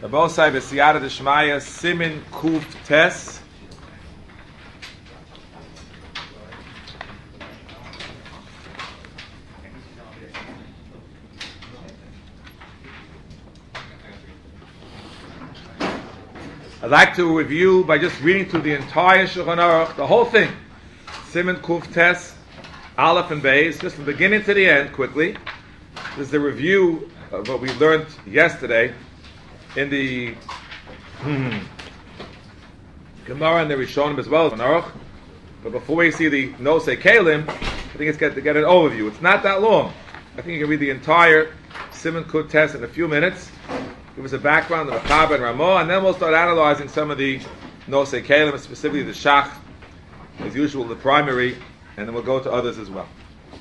Rabosai B'Siyata D'Shmaya Simin Kuf Tes. I'd like to review by just reading through the entire Shulchan Aruch, the whole thing. Simin Kuf Tes, Aleph and Beis, just from the beginning to the end, quickly. This is a review of what we learned yesterday in the Gemara and the Rishonim as well, Aruch. But before we see the Nosei Kalim, I think it's good to get an overview. It's not that long. I think you can read the entire Simin Kuf Tes in a few minutes. Give us a background of Achab and Ramah, and then we'll start analyzing some of the Nosei Kalim, specifically the Shach, as usual, the primary, and then we'll go to others as well.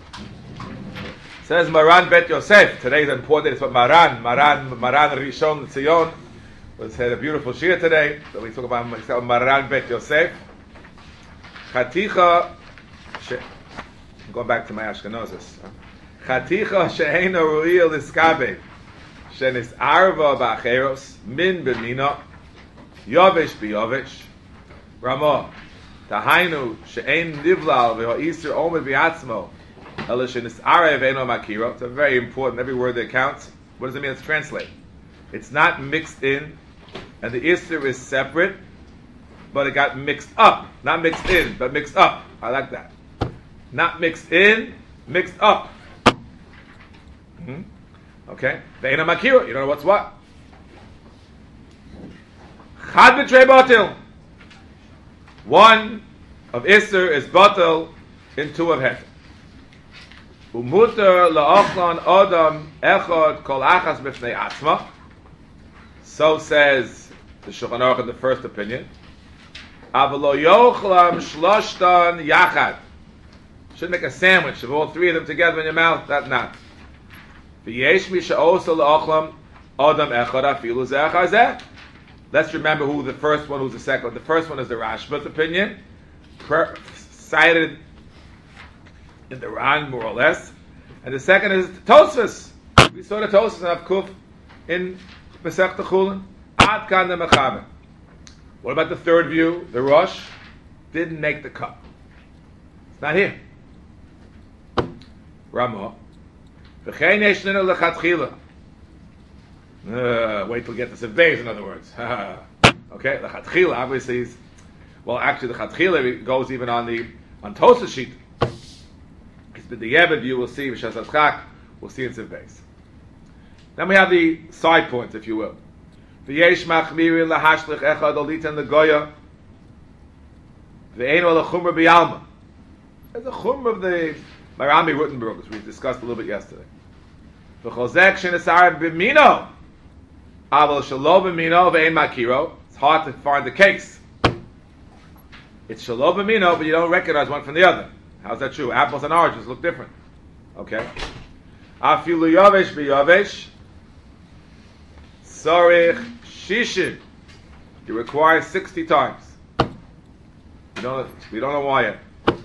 Says Maran Bet Yosef. Today is important. It's what Maran Rishon Tzion had a beautiful shir today. So we talk about Maran Bet Yosef. Chaticha. I'm going back to my Ashkenazis. Chaticha she'eino ru'il iskabe shenis arva ba'acheros min b'mina yovesh b'yovesh Ramah tahainu she'ein nivlal v'ha'isir omed b'atzmo. It's a very important, every word that counts. What does it mean? Let's translate. It's not mixed in, and the Isser is separate, but it got mixed up. Not mixed in, but mixed up. I like that. Not mixed in, mixed up. Okay? Ve'ena makira. You don't know what's what. Chad b'trei batil. One of Isser is batil, and two of Heter. Umuter la'ochlan adam echad kol achas b'fnei atzma. So says the Shulchan Aruch in the first opinion. Aval lo yochlam shloshtan yachad. Should make a sandwich of all three of them together in your mouth. That's not. V'yesh mi she'osa la'ochlam adam echad afilu ze'achar zeh. Let's remember who the first one, who's the second. The first one is the Rashba's opinion, cited in the Ran, more or less, and the second is Tosfos. We saw the Tosfos of Kuf in Masechta Chulin. Ad kan the Mechaber. What about the third view? The Rosh didn't make the cut. It's not here. Ramah. V'chein yeshnenu lechatchila. Wait till we get to Sivbeis, in other words. Okay, lechatchila obviously is, well, actually the chatchila goes even on Tosfos sheet. But the Yeved view we'll see, V'shas Atzchak, we'll see in Sivbeis. Then we have the side points, if you will. V'yesh machmirin lahashlich echad olitan legoya v'eino lechumra b'yalma. There's a chumra of the Marami Rutenberg, as we discussed a little bit yesterday. V'chozek shenesar b'mino aval shalo b'mino v'ein makiro. It's hard to find the case. It's shalo b'mino, but you don't recognize one from the other. How's that true? Apples and oranges look different. Okay. Afilu yavesh b'yavesh. Sarich shishin. You require 60 times. We don't know why yet.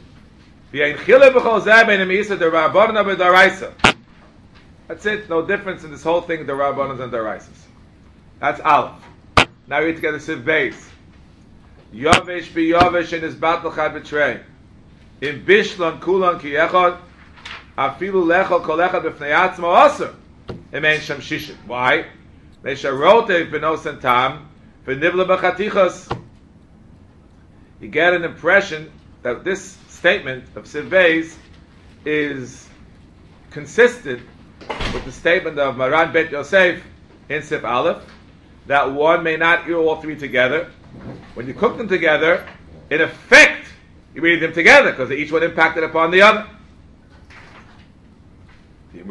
That's it. No difference in this whole thing, the Rabbanos and the Raisas. That's Aleph. Now we read together Sivbeis. Yavesh b'yavesh in his battle chad b'trei. In Bishlan Kulan Ki Echad, Afilu Lechol Kol Echad B'fnei Atzmo Aser. Emein Shem Shishin. Why? Mesharote B'nos and Tam V'nivla B'chatichas. You get an impression that this statement of Sivbeis is consistent with the statement of Maran Bet Yosef in Sif Aleph, that one may not eat all three together. When you cook them together, in effect, you read them together because each one impacted upon the other. There's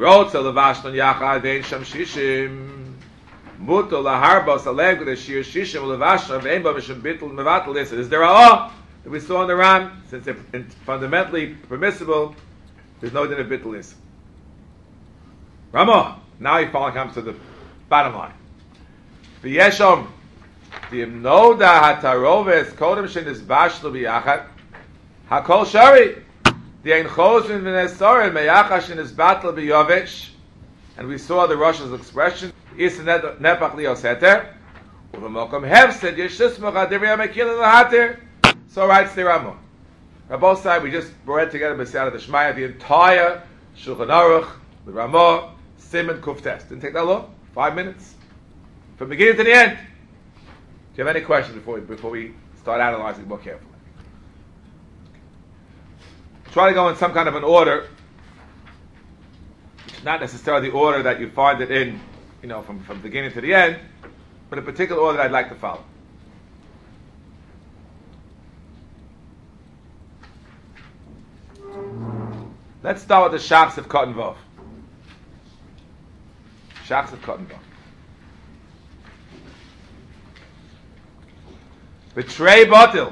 there Allah that we saw in the Ram, since they're fundamentally permissible, there's no din of bittul. Ramah. Now he finally comes to the bottom line. V'yeshom dimnoda hataroves kodem shenisbashlu b'yachad. Hakol shari, the ein chosrin v'nesorin meyachash in his battle b'yovesh, and we saw the Russian's expression is nepach lios heter Uvemokum hefsed yeshusmach adivri hamekil lahatir. So writes the Rambam. On both sides, we just read together B'siyata D'Shmaya, the entire Shulchan Aruch, the Ramah, Siman Kuftes. Didn't take that long. 5 minutes. From beginning to the end. Do you have any questions before we start analyzing more carefully? Try to go in some kind of an order, not necessarily the order that you find it in, from beginning to the end, but a particular order that I'd like to follow. Let's start with the Shachs of Cotton Vav. Shachs of Cotton Vav. Betray Batil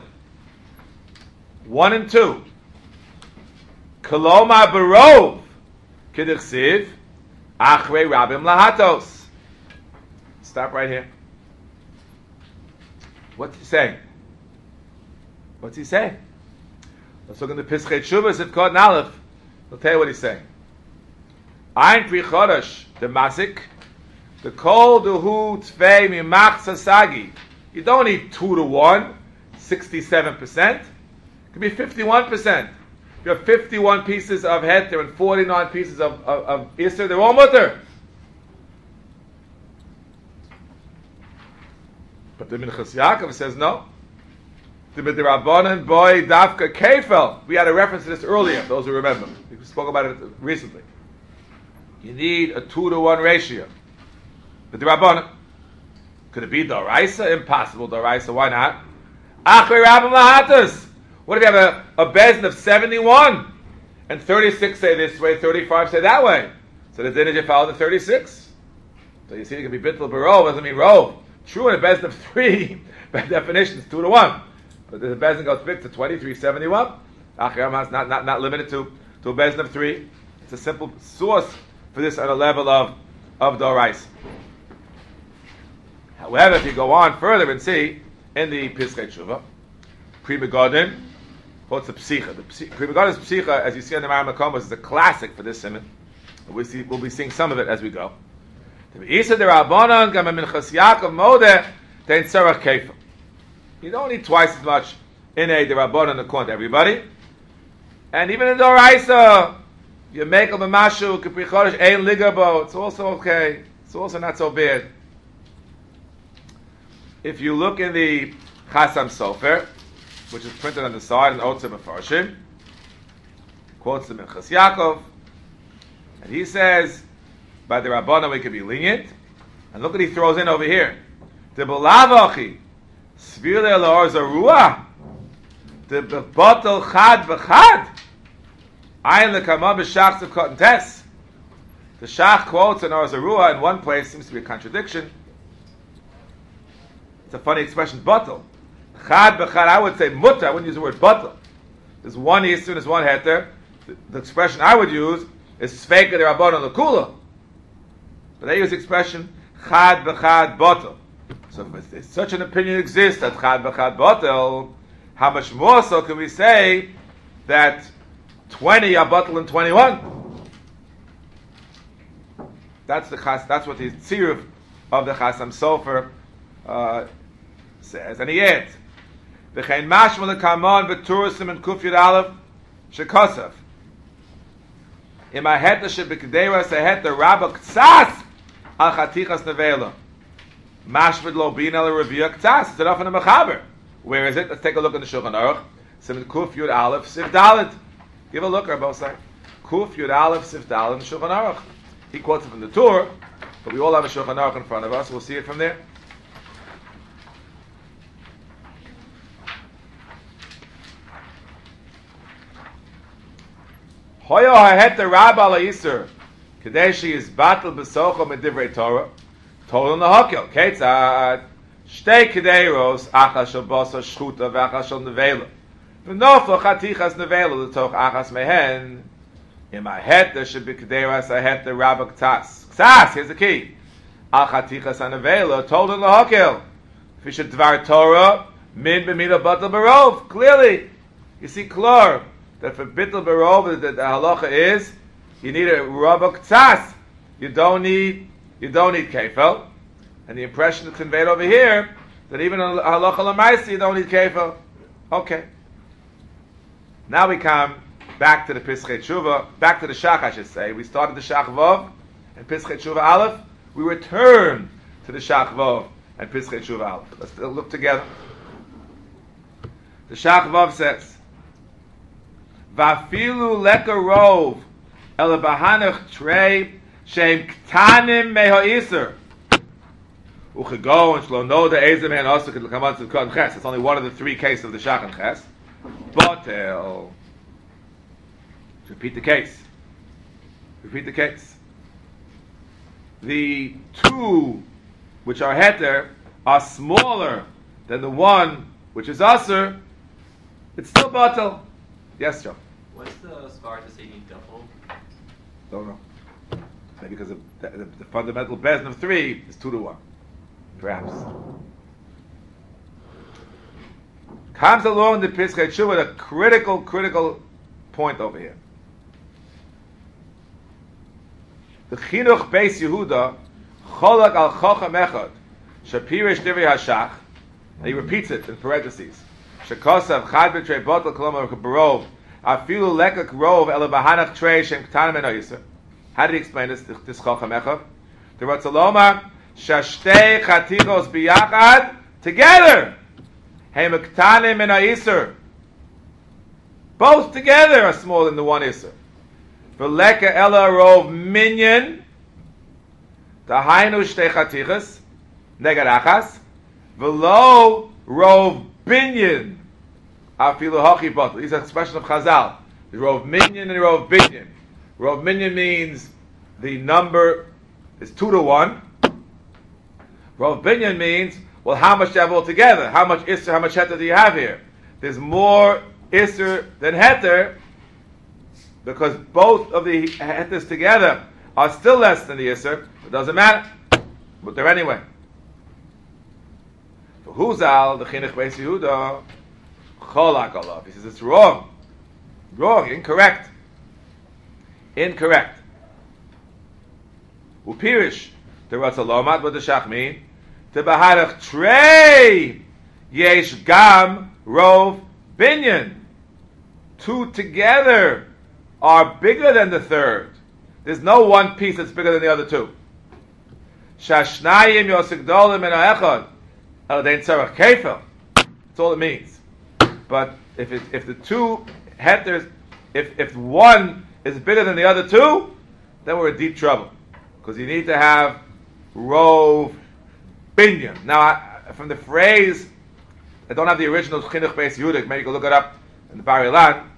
1 and 2. Koloma Barov Kidchsiv Achrei Rabim Lahatos. Stop right here. What's he saying? What's he saying? Let's look in the Pischei Teshuvos of Cotton Aleph. I'll tell you what he's saying. Ein Pri Chodesh the Masik the Kol Duhu Tvei Mimach Sasagi. You don't need 2 to 1, 67%. It could be 51%. You have 51 pieces of heter and 49 pieces of Isser, they're all mutter. But the Minchas Yaakov says no. The Midrabanan boy Dafka Kefel. We had a reference to this earlier, those who remember. We spoke about it recently. You need a 2 to 1 ratio. Midrabanan. Could it be Doraisa? Impossible Doraisa. Why not? Achrei Rabim Lahatos. What if you have a bezin of 71 and 36 say this way, 35 say that way? So the din is you follow the 36. So you see it can be bittul barov, doesn't mean rov. True in a bezin of 3, by definition it's 2 to 1. But the bezin goes big to 2371. Achrei is not limited to a bezin of 3. It's a simple source for this on a level of Doraisa. However, if you go on further and see in the Pischei Teshuvos, Pri Megadim quotes the Psicha. The Pri Megadim's Psicha, as you see on the Maram Makomos, is a classic for this simon. We'll be seeing some of it as we go. You don't need twice as much in a Derabanan according to everybody. And even in Doraisa, you make a Mashu, Kipri Chodesh, Ein Ligabo, it's also okay. It's also not so bad. If you look in the Chasam Sofer, which is printed on the side in Otzer Mefarshim, quotes the Minchas Yaakov, and he says, by the Rabbana we can be lenient, and look what he throws in over here. The Belavachi, Svile La'or Zarua, the Bebatel Chad V'Chad, Ayin L'Kama B'Shachs of Cotton Tess. The Shach quotes in Or Zarua in one place, seems to be a contradiction. It's a funny expression, batel. Chad b'chad, I would say mutter, I wouldn't use the word batel. There's one yisur, there's one heter. The expression I would use is sveika de rabbanon l'kula. But they use the expression chad b'chad batel. So if such an opinion exists that chad b'chad batel, how much more so can we say that 20 are batel and 21? That's what the tziruf of the Chasam Sofer says, and he adds, "V'chein mashma lekamon v'turusim and kufyud aleph shekosav." In my head the shebikdeiras ahet the rabba ktsas al chatichas nevela. Mashvid lo bin el revia ktsas. It's enough in the mechaber. Where is it? Let's take a look in the Shulchan Aruch. Siman kufyud aleph sif dalet. Give a look, Rabbi Osai. Kufyud aleph sif dalet in the Shulchan Aruch. He quotes it from the Torah, but we all have a Shulchan Aruch in front of us. We'll see it from there. Hoyo hahet the Rabba la Yisur, Kadeshi is battle besocho medivrei Torah, told on the Hakel. Ketzad shtei kedeiros achas shel basa shchuta v'achas shel nevela. V'noflo chatichas nevela l'toch achas mehen. In my head there should be kedeiros ahet the Rabba ktas. Ktas, here's the key. Al chatichas nevela told on the Hakel. If you should dvar Torah min b'mila batal barov. Clearly, you see klor. That for bittul barov, the halacha is you need a rabba ktsas. You don't need kefel. And the impression that's conveyed over here, that even on halacha l'maisa you don't need kefil. Okay. Now we come back to the Pischei Tshuva, back to the Shach, I should say. We started the Shach Vav and Pischei Tshuva Aleph. We return to the Shach Vav and Pischei Tshuva Aleph. Let's look together. The Shach Vav says, Vafilu leka rov el bahanach trei shem ktanim meho'iser uchigo and shlo no the ezem and also could come on to the ches. It's only one of the three cases of the Shach and Ches. Botel. Repeat the case. Repeat the case. The two which are heter are smaller than the one which is aser. It's still batel. Yes, Joe. What's the svar to say you need double? Don't know. Maybe because the fundamental bezin of 3 is 2 to 1. Perhaps. Comes along the Pischei Tshuva with a critical point over here. The Chinuch Beis Yehuda Cholak al Chochem Echad Shapirish Divrei Hashach, and he repeats it in parentheses. Shekosav Chad B'Trei Botel Kolomar Barov Afilu Lekak Rov Ela Bahanach Trei Shem Ktanim Eno Yisr. How did he explain this Chochem Echad? The Ratzaloma Shashtei Chatichos Biyachad together. Hey Ktanim Eno Yisr. Both together are smaller than the one Yisr. V'leka ela rov minyan, dahainu shtei chatichas, negad achas, v'lo rov binyan, afilu hachi batel. These are expressions of Chazal. The rov minyan and rov binyan. Rov minyan means the number is 2 to 1. Rov binyan means, well, how much do you have altogether? How much isser, how much heter do you have here? There's more isser than heter, because both of the heters together are still less than the Yisr. It doesn't matter. But they're anyway. For Huzal, the Chinuch Beis Yehuda, Cholak alav. He says it's wrong. Wrong, incorrect. Incorrect. Upirish, the Ratzalomad, what does Shach mean? The Baharach Trei Yesh Gam Rov Binyan. 2 together are bigger than the third. There's no one piece that's bigger than the other 2. Shashnayim yosigdolim en ha'echad el dein tzarech kefil. That's all it means. But if the 2 heters, if one is bigger than the other 2, then we're in deep trouble, because you need to have rov binyan. Now, from the phrase, I don't have the original Chinuch Beis Yehuda. Maybe you can look it up in the Bar Ilan.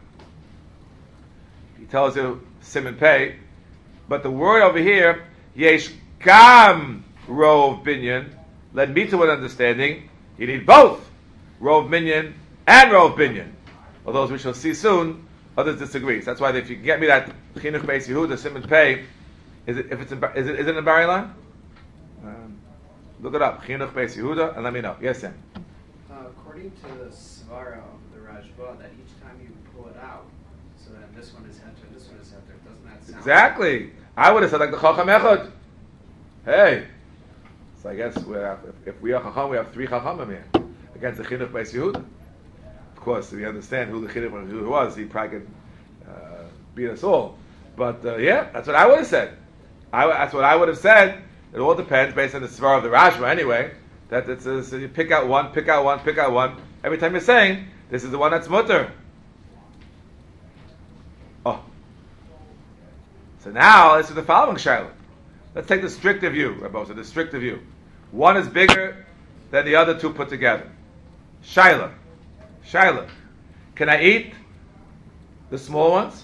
Tells you Simon Pei, but the word over here, Yesh Gam Rov Binyan, led me to an understanding. You need both Rov Binyan and Rov Binyan. Although, as we shall see soon, others disagree. So that's why if you can get me that Chinuch Beis Yehuda, Simon Pei, is it in Bar Ilan? Look it up, Chinuch Beis Yehuda, and let me know. Yes, Sam. According to the Svara of the Rashba, that each time you pull it out, so then this one is heter, this one is heter. Doesn't that sound exactly? I would have said like the Chacham Echad. Hey, so I guess if we are Chacham, we have 3 Chachamim here against the Chinuch Beis Yehuda. Of course, we understand who the Chinuch Beis Yehuda was. He probably could beat us all. But yeah, that's what I would have said. That's what I would have said. It all depends based on the Svar of the Rashba anyway. That it's so you pick out one. Every time you're saying this is the one that's mutter. Oh, so now this is the following shaila. Let's take the stricter view, Rabbi. So the stricter view. One is bigger than the other 2 put together. Shaila. Can I eat the small ones?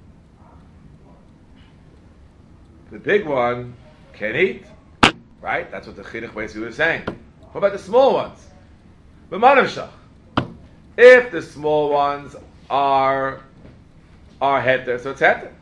The big one can eat. Right? That's what the Chinuch Beis Yehuda is saying. What about the small ones? If the small ones are heter, so it's heter.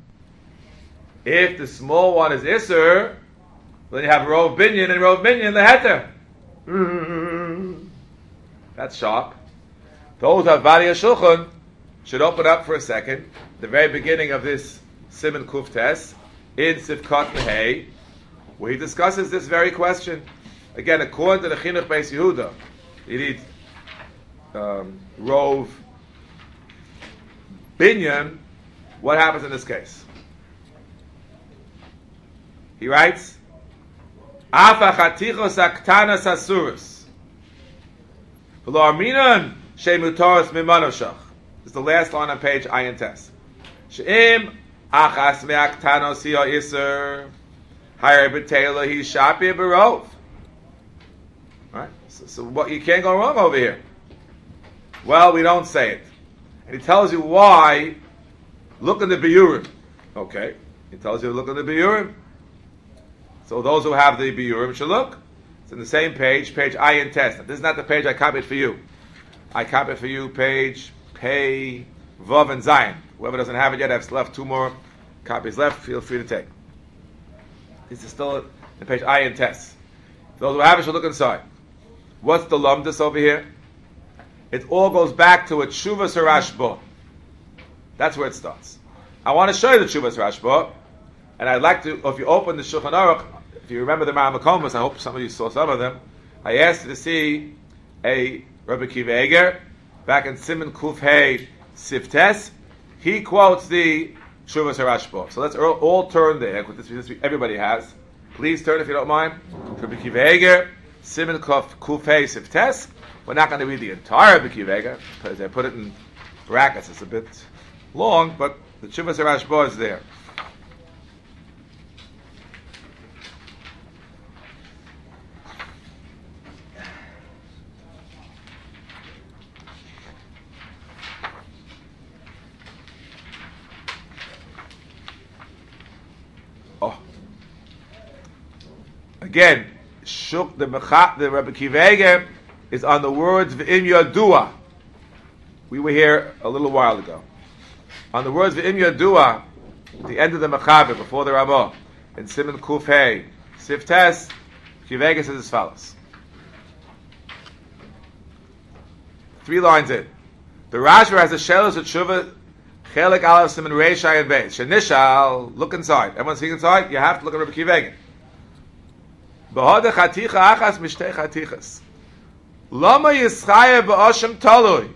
If the small one is iser, then you have rov binyan and rov binyan the heter. That's sharp. Those are Variya Shulchan should open up for a second. The very beginning of this Siman Kuf Tes in Sivkot Mehei, where he discusses this very question. Again, according to the Chinuch Beis Yehuda, you need Rov Binyan. What happens in this case? He writes, Afa chatichos aktanas asurus. V'lo arminan she'mutaros mimanoshach. This is the last line on page Ayin Tes. She'im achas me'aktanos hiya iser hayar b'teila hi shapi b'rov. Right? So what, you can't go wrong over here. Well, we don't say it. And he tells you why. Look in the Biyurim. Okay. He tells you to look in the Biyurim. So those who have the Biyurim should look. It's in the same page Ayin Tes. This is not the page I copied for you. I copied for you page Pei, Vav, and Zayin. Whoever doesn't have it yet, I've left 2 more copies left. Feel free to take. This is still in page Ayin Tes. Those who have it should look inside. What's the lumdus over here? It all goes back to a Tshuvas Rashba. That's where it starts. I want to show you the Tshuvas Rashba, and I'd like to, if you open the Shulchan Aruch, if you remember the Ma'amakomas, I hope some of you saw some of them, I asked you to see a Rabbi Kiva Eger, back in Siman Kuf Hey Siftes, he quotes the Tshuvas Rashba. So let's all turn there, because this everybody has. Please turn if you don't mind. Rabbi Kiva Eger, Siman Kuf Hey Siftes. We're not going to read the entire Rabbi Kiva Eger, because I put it in brackets. It's a bit long, but the Tshuvas Rashba is there. Again, the Rabbi Kiva Eger is on the words V'im Yadua. We were here a little while ago. On the words V'im Yadua, at the end of the Mechaber, before the Ramah, in Siman Kuf Hey Siftes, Kiva Eger says as follows. 3 lines in. The Rashba has a Shelos of Tshuva Chelik Aleph Siman Reishai and Beis. Shenishal, look inside. Everyone seeing inside? You have to look at Rabbi Kiva Eger. B'hoda chaticha achas mishtei chatichas. Lama yischaya b'oshem talui.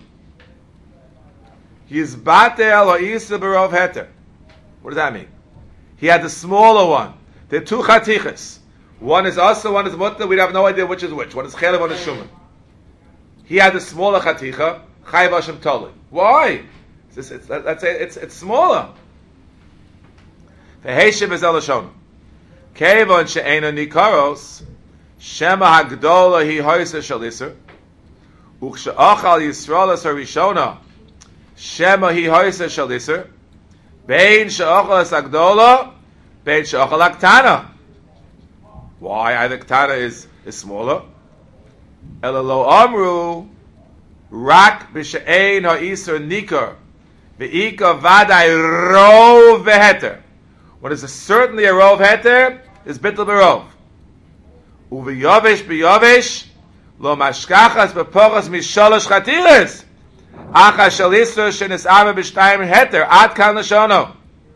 Yizbate al ha'isa b'rov heter. What does that mean? He had the smaller one. There are 2 chatichas. One is asa, one is mutter. We have no idea which is which. One is chelev, one is shuman. He had the smaller chaticha. Chay b'oshem talui. Why? Let's say it's smaller. V'heishem is el hashon. Kevon she'ena nikaros shema hagdola hi hoyse shaliser ukshe'achal yisraelas harishona shema hi hoyse shaliser bein she'achal es hagdola bein she'achal aktana. Why? Either ktana is smaller. Ela lo amru rak b'she'ein ha'isr nikar ve'ika vadai rov veheter. What is certainly a rov heter is bittul berov. Uveyovesh beyovesh lo mashkachas bepochas mishalosh chatiras. Acha shalisra shenisama b'shtayim heter ad kan lashono.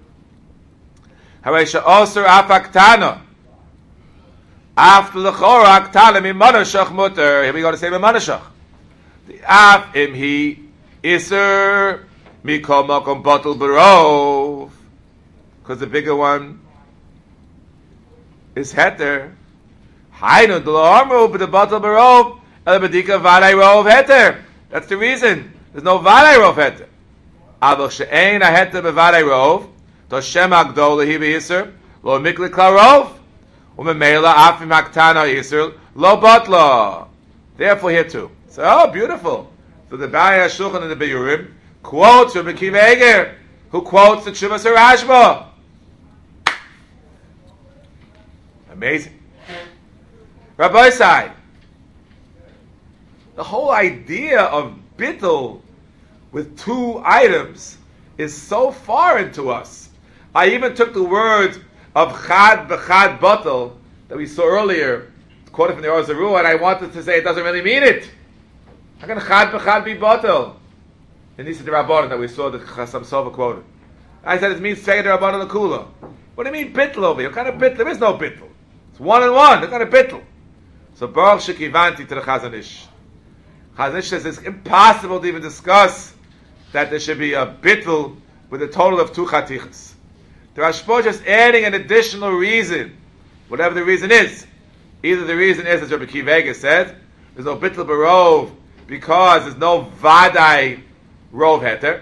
Harei she'osur af aktana. After the chora aktana mimanashach mutter. Here we go to say mimanashach. The af imhi iser mikol makom bittul berov. Because the bigger one is heter. Hainu de lo amru b'debatel berov el b'dika vaday rov heter. That's the reason. There's no vaday rov heter. Avol she'ein a heter b'vaday rov to shem agdol lehi b'yisr lo mikli kla rov u'memela afim haktana yisr lo batla. Therefore here too. So, oh, beautiful. So the Ba'ai HaShulchan and the Biyurim quotes Rabbi Kiva Eger, who quotes the Tshuvas Rashba. Amazing. Rabbi Sai, the whole idea of bittul with 2 items is so foreign to us. I even took the words of chad b'chad batal that we saw earlier, quoted from the Or Zarua, and I wanted to say it doesn't really mean it. How can chad b'chad be batal? And this is the Rabbanan that we saw that Chasam Sova quoted. I said it means Seged Rabbanan L'Kula. What do you mean bittul over here? What kind of bittul? There is no bittul. It's 1 and 1. What kind of bittul? So Baruch Shekivanti to the Chazon Ish. Chazon Ish says it's impossible to even discuss that there should be a bittul with a total of 2 chatichas. The Rashba just adding an additional reason, whatever the reason is. Either the reason is, as Rabbi Akiva Eiger said, there's no bittul barov because there's no vadai rov heter,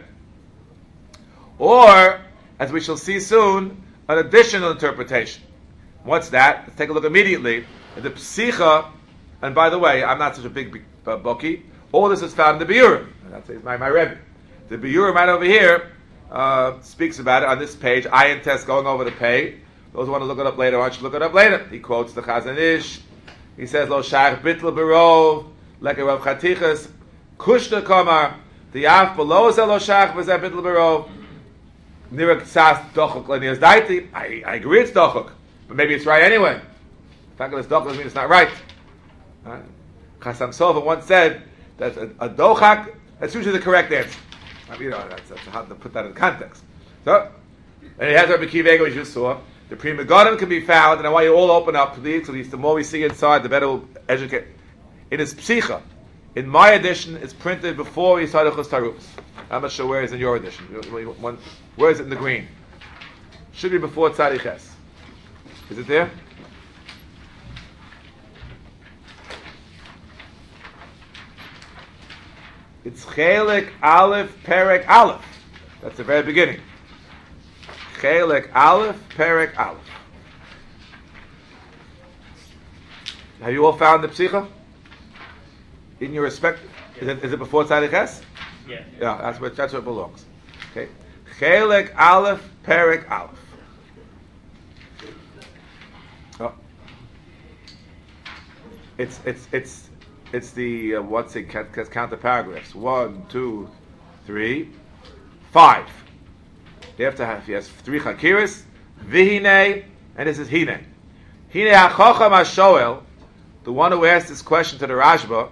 or, as we shall see soon, an additional interpretation. What's that? Let's take a look immediately at the Psicha. And by the way, I'm not such a big bookie. All this is found in the Biurim. That's my Rebbe. The Biurim right over here speaks about it on this page. Ayin Test going over the page. Those who want to look it up later on should look it up later. He quotes the Chazon Ish. He says, Lo Shach Bitl Barov, like a Rav Chatichas, Kushta Kamar, the Af below Lo Shach Bezeh Bitl Barov, Nirak Sas Dochuk Lenias Daiti. I agree it's Dochuk, but maybe it's right anyway. The fact that it's Dochuk doesn't mean it's not right. Chassam Sofer once said that a Dochak, that's usually the correct answer. That's hard to put that in context. So, and it has Rabbi Akiva Eiger, as you saw. The Pri Megadim can be found, and I want you all open up, please. The more we see inside, the better we'll educate. It is Psicha. In my edition, it's printed before Yisad Chus Tarus. I'm not sure where it's in your edition. Where is it in the green? Should be before Tzadi Ches. Is it there? It's Chelek Aleph Perek Aleph. That's the very beginning. Chelek Aleph Perek Aleph. Have you all found the Psicha? In your respect, is it before Tzadi Ches? Yeah. Yeah, that's where it belongs. Okay. Chelek Aleph Perek Aleph. Oh. It's the what's it? Count the paragraphs. 1, 2, 3, 5. You have to have. He has 3 chakiris, vihine, and this is hine. Hine hachacham hashoel, the one who asked this question to the Rashba.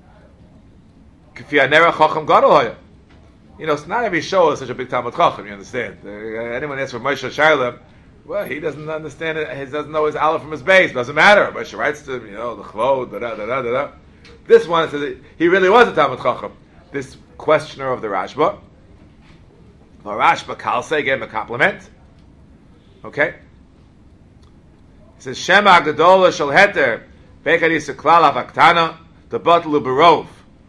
K'fi hanera chacham gadol hoya. It's not every show is such a big Talmud Chacham. You understand? Anyone asks for Moshe Shailam, well, he doesn't understand it. He doesn't know his aleph from his base. Doesn't matter. Moshe writes to him, the chvod, da da da da da. This one says that he really was a Talmud Chacham. This questioner of the Rashba. The Rashba Kalse gave him a compliment. Okay? He says, Shema Gadola Shal Heter, Bekari Seklal Avaktana, the Batal Uberov.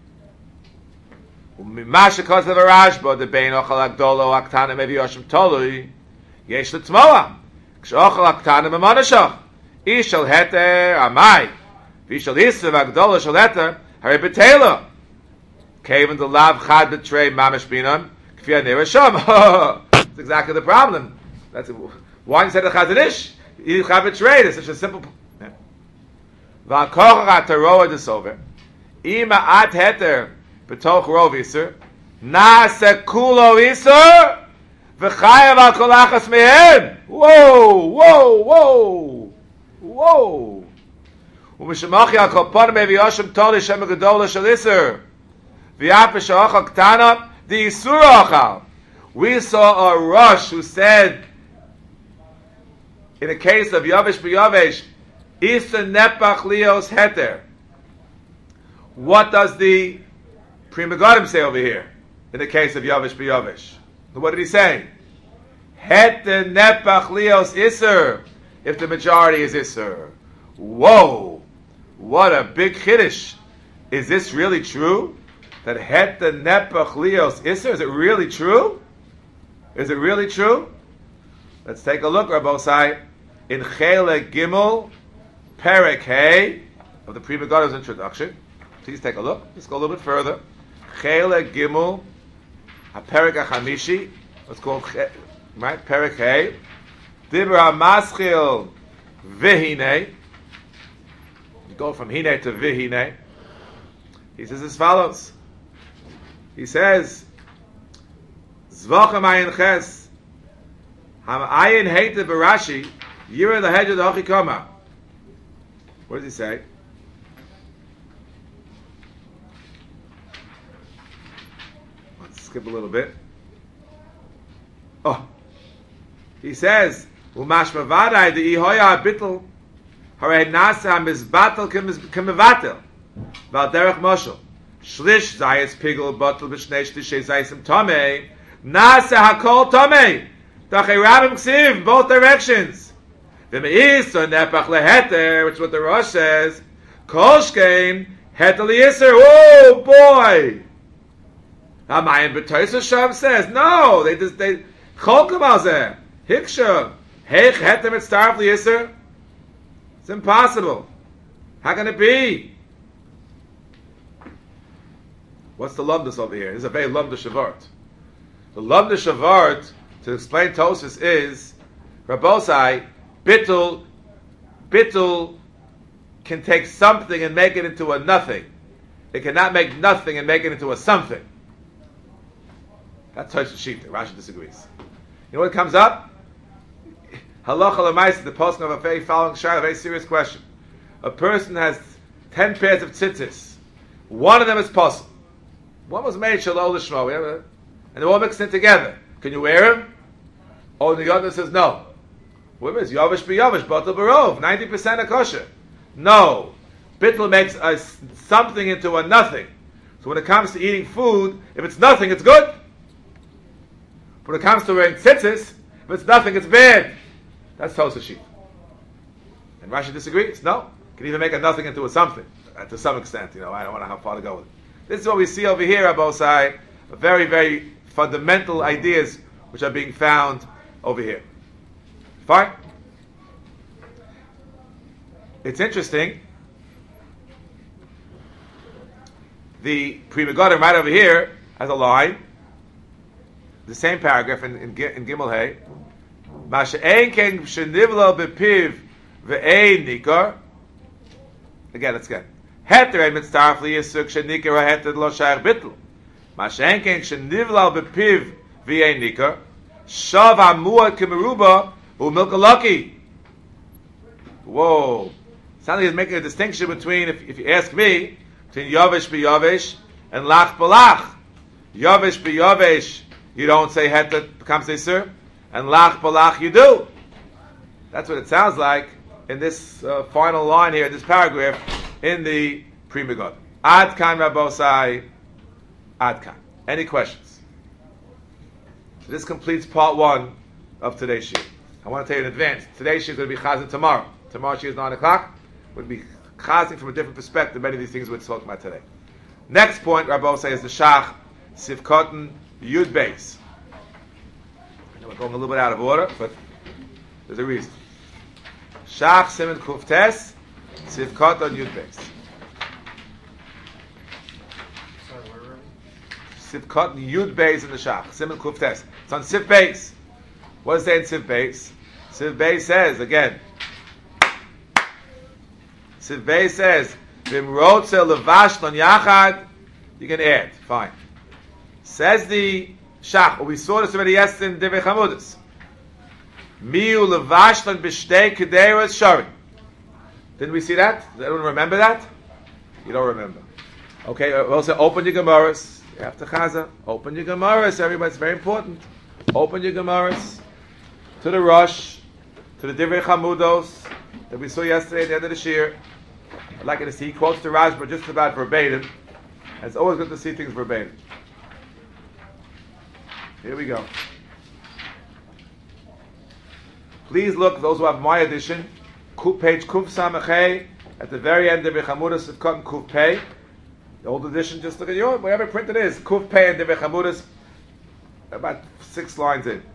Umimasha Kos of the Rashba, the Bein Ochal Agdolo Aktana Mevi Yoshim Tolui, Yesh Litzmoa, Ksh'ochal Aktana Memonashach, Ishal Heter Amai, Vishal Isa Agdolo Shal Heter, Hari Betela, Kaven the Lav Chad Betray Mamish Binam, That's exactly the problem. That's why you said the Chazon Ish. You have it trade. It's such a simple. V'akoch ataroa desover. Ima at heter betoch rov iser. Nase kulo iser. V'chayav al kolachas mehem. Whoa, whoa, whoa, whoa. U'mishamachi al kolpon mevi Hashem toli shem gedola shel iser. V'yap v'sha'ocha ktana. The Yisura Achal. We saw a Rosh who said, in the case of Yavesh b'Yavesh, Isa Nepach Lios Heter. What does the Pri Megadim say over here? In the case of Yavesh b'Yavesh. What did he say? Heter Nepach Lios Isser. If the majority is Isser. Whoa! What a big Chiddush. Is this really true? That het the nepach lios iser, is it really true? Is it really true? Let's take a look, Rabbosai, in Chelek Gimel, Perek Hey, of the Pri Megadim's introduction. Please take a look. Let's go a little bit further. Chelek Gimel, Perek HaChamishi, what's called, right, Perek Hey, Dibra Maschil Vihine, you go from Hine to Vihine. He says as follows. He says, Zvochem ayin ches, ham ayin heite barashi, yira the hedge of the hochikoma. What does he say? Let's skip a little bit. Oh, he says, Umash mavadai the ihoya bitl Hare nasa mizbatel kemevatel. Val derech moshel. Shlish zayis pigel batel b'shnei shlishay zayisim tomei. Nasa hakol tomei. Tachay rabim ksiv, both directions. V'meis or nepach leheter, which is what the Rosh says. Kol shkein heter liyiser. Oh boy! Hamayim b'toysa Sham says no. They cholkem al zeh hiksha heich heter mitzaref liyiser. It's impossible. How can it be? What's the lumdus over here? This is a very lumdus shavart. The lumdus shavart to explain Tosfos is Rabosai bittul can take something and make it into a nothing. It cannot make nothing and make it into a something. That's Tosfos Shita. Rashi disagrees. You know what comes up? Halacha l'maisa, the posting of a very following shayla, a very serious question. A person has 10 pairs of tzitzis. One of them is possible. One was made shalol l'shmo, and they're all mixed in together. Can you wear them? Oh, the other says no. What is yavish b'yavish, batel barov, 90% of kosher. No. Bittul makes something into a nothing. So when it comes to eating food, if it's nothing, it's good. When it comes to wearing tzitzis, if it's nothing, it's bad. That's Tosfos Shita. And Rashi disagrees. No. You can even make a nothing into a something. To some extent, I don't know how far to go with it. This is what we see over here, Abosai. Very, very fundamental ideas which are being found over here. Fine. It's interesting. The Pri Megadim right over here has a line, the same paragraph in Gimel Hay. Masha'ein ken shenivlo bepiv ve'ein nikar. Again, let's get. Heter ein mitzaref liyisuk shenikar ha'heter lo shayach bittul. Masha'ein ken shenivlo bepiv ve'ein nikar. Shav ha'muad kemeruba u'milkalaki. Whoa. Sounds like he's making a distinction between, if you ask me, between yavish b'yavish and lach b'lach. Yavish b'yavish, you don't say heter becomes isur. And lach balach you do. That's what it sounds like in this final line here, in this paragraph, in the Pri Megadim. Ad kan Rabosai, ad kan. Any questions? So this completes part 1 of today's shir. I want to tell you in advance, today's shir is going to be chazing tomorrow. Tomorrow's shir is 9 o'clock. We'll be chazing from a different perspective, many of these things we're talking about today. Next point, Rabosai, is the Shach, Sivkotan, Yud Beis. We're going a little bit out of order, but there's a reason. Shach Siman Kuftes Sivkot on Yud Beis. Sorry, where were we? Sivkot Yud Beis in the Shach Siman Kuftes. It's on Siv Beis. What is that in Siv Beis? Siv Beis says again. Siv Beis says Vimrotze Levashton Yachad. You can add. Fine. Says the Shach, we saw this already yesterday in Divrei Chamudas. Miu levashlan b'shtei kederas shari. Didn't we see that? Does anyone remember that? You don't remember. Okay, also open your Gemaras. After Chaza, open your Gemaras. Everybody, it's very important. Open your Gemaras to the Rosh, to the Divrei Chamudos that we saw yesterday at the end of the Shir. I'd like you to see, he quotes the Rashba just about verbatim. And it's always good to see things verbatim. Here we go. Please look, those who have my edition, page Kuf Samachay, at the very end of Chamudas of Cotton Kuf Pei. The old edition, just look at your, whatever print it is, Kuf Pei and Divrei Chamudas, about 6 lines in.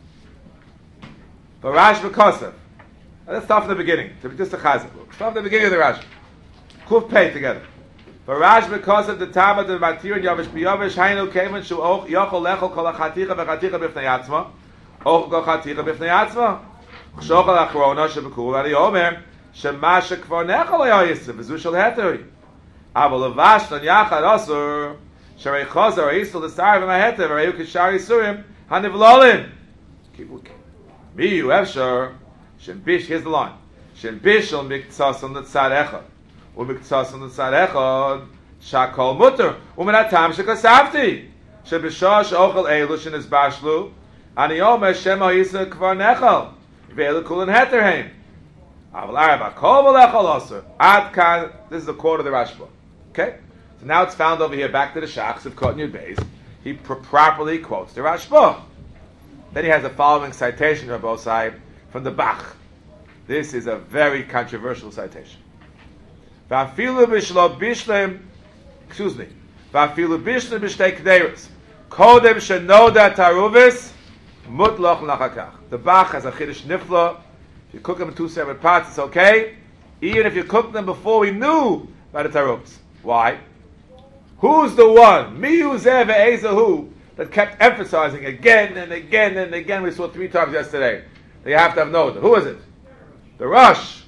Barash V'Kosav. Let's start from the beginning, just a chazak. Start from the beginning of the Rashi. Kuf Pei together. Barash V'Kosav the Tama the Matir and Yavish B'Yavish Hainu Kemen Shu Och Yochol Lechol Kol HaChaticha V'Chaticha B'Fnei Yatzma Och Kol Chaticha B'Fnei Yatzma Chshokal Achrona Shebekul Ari Omer Shema Shekvar Nechol Ayayisr V'Zu Shel Heteri Aval Levash Ton Yachad Asur Sharei Chazar Yisrael L'Sar V'Maheter V'Rayu Kishari Surim Hanivlolim Keep looking. Miyu Efshar Shem Bish, here's the line. Shem Bishel Miktsas on the Tzad Echad Umiktsas on the Tzad Echad Shakol Mutter Uminatam Shekasavti Shebishah Shochel Eilush in his Bashlu Ani Omer Shem Ha'isa Kvar Nechal Ve'elu Kulin Heterheim This is a quote of the Rashba. Okay? So now it's found over here, back to the Shachs of Kotan Yud Beis. He properly quotes the Rashba. Then he has the following citation, Rabbi Sahib, from the Bach. This is a very controversial citation. Va'afilu bishlo bishlem, excuse me, va'afilu bishlem b'shtei k'deirus, kodem shenoda taruvis, mutloch nachakach. The Bach has a chiddush nifla. If you cook them in two separate pots, it's okay. Even if you cook them before we knew by the taruvis. Why? Who's the one, mi'uzeh ve'ezahu, that kept emphasizing again and again and again? We saw 3 times yesterday. They have to have noda. Who is it? The Rosh.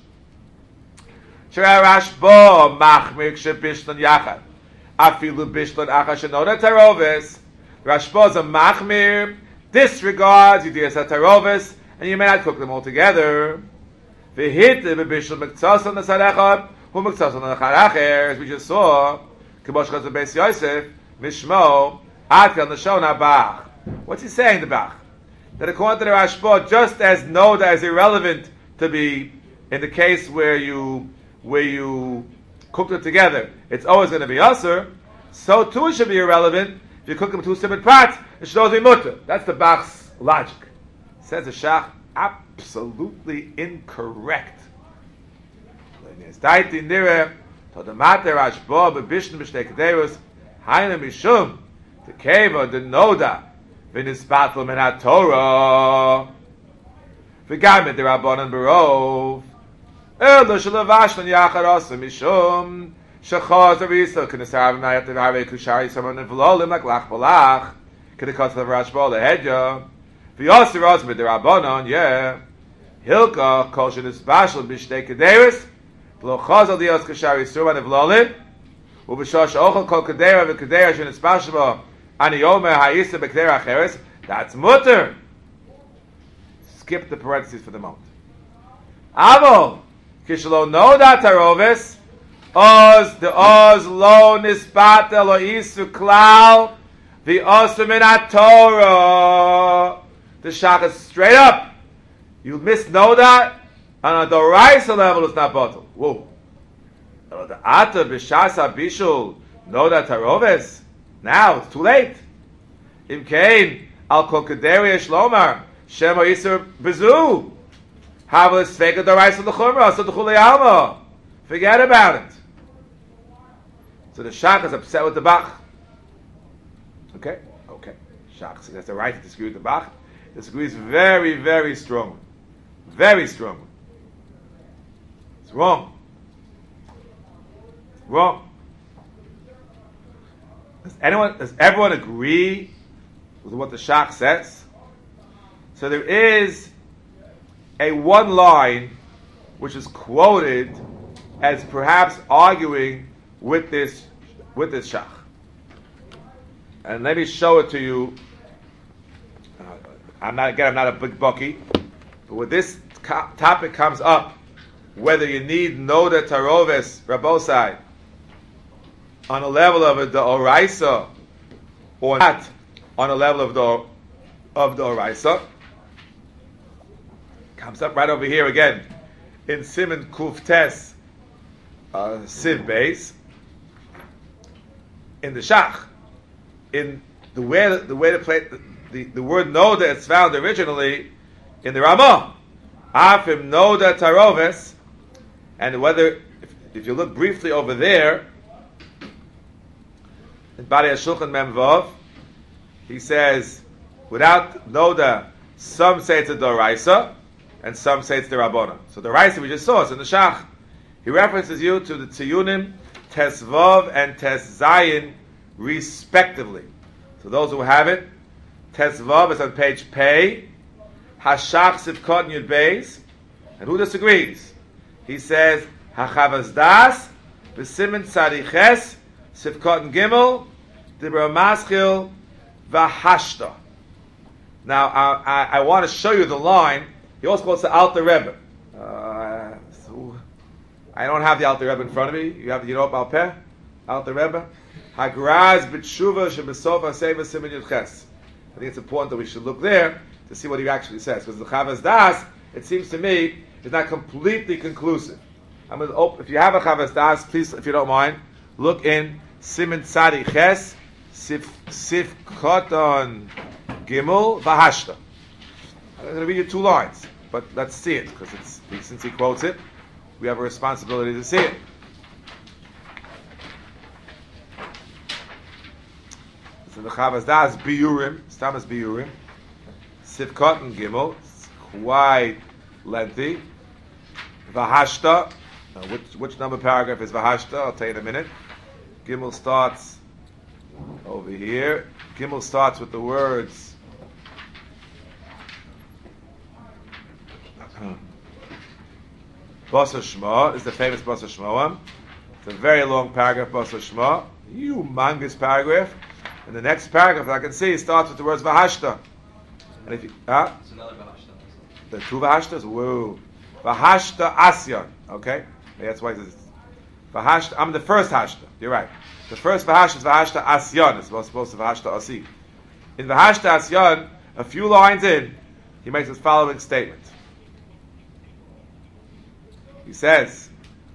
Rashba machmir shebishlan yachad. Afilu bishlan achad shenoda tarovis. Rashba is a machmir, disregards Yedias HaTarovis, and you may not cook them all together. V'hit b'bishlan mektzas on the sadechad, hu mektzas on the characher, as we just saw. K'mosh chaz Beis Yosef, mishmo, adkan l'shon habach. What's he saying, the Bach? That according to the Rashba, just as noda is irrelevant to be in the case where you cook them together, it's always going to be usher. So too it should be irrelevant if you cook them in 2 separate pots. It should always be mutter. That's the Bach's logic. Says the Shach, absolutely incorrect. The keva the noda v'nispatel min haTorah v'gam the Rabbanan barov elo shalavash yachad asa mishum shachaz arisa k'nesarav nayat v'harei kushari saman v'lolim like lach balach k'dekas of Rashba lehedya v'yosir osmid the Rabbanan hilka kol shenisbashel b'shtei kederis v'lo chazal dios kushari saman v'lolim u'b'shosh ochel kol kedera v'kedera shenisbashel that's mutter. Skip the parentheses for the moment. Avo kishlo no that tarovis oz the oz lo nispat lo isu klal the osmin Torah. The Shach is straight up. You misnow that on a doraisa level. It's not bottle. Whoa. The ata b'shasa bishul no that tarovis. Now it's too late. Im kain al kol kederi shlomar shema yisur bezu havas feka doraisa l'chumra so d'chulei alma. Forget about it. So the Shach is upset with the Bach. Okay. Shach has the right to disagree with the Bach. Disagrees very, very strongly. Very strongly. It's wrong. Wrong. Does everyone agree with what the Shach says? So there is a one line which is quoted as perhaps arguing with this Shach. And let me show it to you. I'm not a big bucky, but when this topic comes up, whether you need Noda Taroves Rabosai on a level of the Oraisa or not on a level of the Oraisa, comes up right over here again in Simon Kuf Tes Siv Beis in the Shach, in the way to play the word Noda is found originally in the Ramah. Afim Noda Taroves, and whether if you look briefly over there in Bari HaShulchan Mem Vav, he says, without Noda, some say it's a Doraisa, and some say it's the Rabbana. So the Raisa we just saw, it's in the Shach. He references you to the Tziyunim, Tes Vav and Tes Zayin, respectively. So those who have it, Tes Vav is on page Pei, Hashach Sivkot Yud Beis, and who disagrees? He says, Hachavas Das, V'simen Tzadiches, Sivkot Gimel, Dibra Maschil, V'hashta. Now, I want to show you the line. He also quotes the Alter Rebbe. So I don't have the Alter Rebbe in front of me. You have the Yerop Alpeh, Alter Rebbe. Hagraz b'tshuva shebesof ha'seva simen yudches. I think it's important that we should look there to see what he actually says. Because the Chavas Das, it seems to me, It's not completely conclusive. I'm going to open, if you have a Chavas Das, please, if you don't mind, look in Siman Tzadi Ches, Sif Koton Gimel Vahashta. I'm going to read you 2 lines, but let's see it, because since he quotes it, we have a responsibility to see it. It's in the Chavas Das Biurim, it's Thomas Biurim, Sif Koton Gimel, it's quite lengthy. Vahashta. Which number paragraph is Vahashta? I'll tell you in a minute. Gimel starts over here. Gimel starts with the words Basar Shema is the famous Basar Shmoam. It's a very long paragraph, Basar Shema. Humongous paragraph. And the next paragraph I can see starts with the words Vahashta. And if you, It's another Vahashta. the 2 Vahashtas? Whoa. Vahashta Asyan. Okay? That's why it says Vahashta. I'm the first Hashta. You're right. The first Vahashta is Vahashta Asyan. It's supposed to Vahashta Asi. In Vahashta Asyan, a few lines in, he makes his following statement. He says,